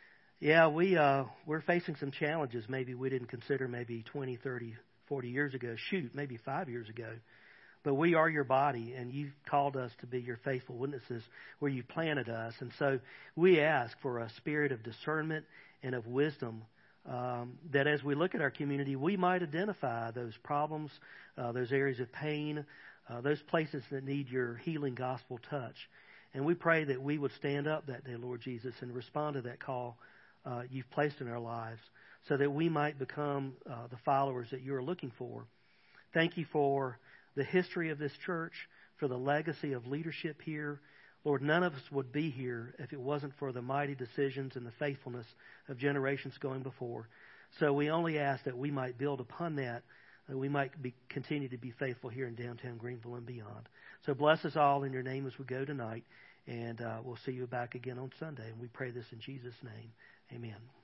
we're facing some challenges maybe we didn't consider maybe 20, 30, 40 years ago. Maybe 5 years ago. But we are your body, and you've called us to be your faithful witnesses where you planted us. And so we ask for a spirit of discernment and of wisdom that as we look at our community, we might identify those problems, those areas of pain, those places that need your healing gospel touch. And we pray that we would stand up that day, Lord Jesus, and respond to that call you've placed in our lives so that we might become the followers that you're looking for. Thank you for the history of this church, for the legacy of leadership here. Lord, none of us would be here if it wasn't for the mighty decisions and the faithfulness of generations going before. So we only ask that we might build upon that we might continue to be faithful here in downtown Greenville and beyond. So bless us all in your name as we go tonight, and we'll see you back again on Sunday. And we pray this in Jesus' name. Amen.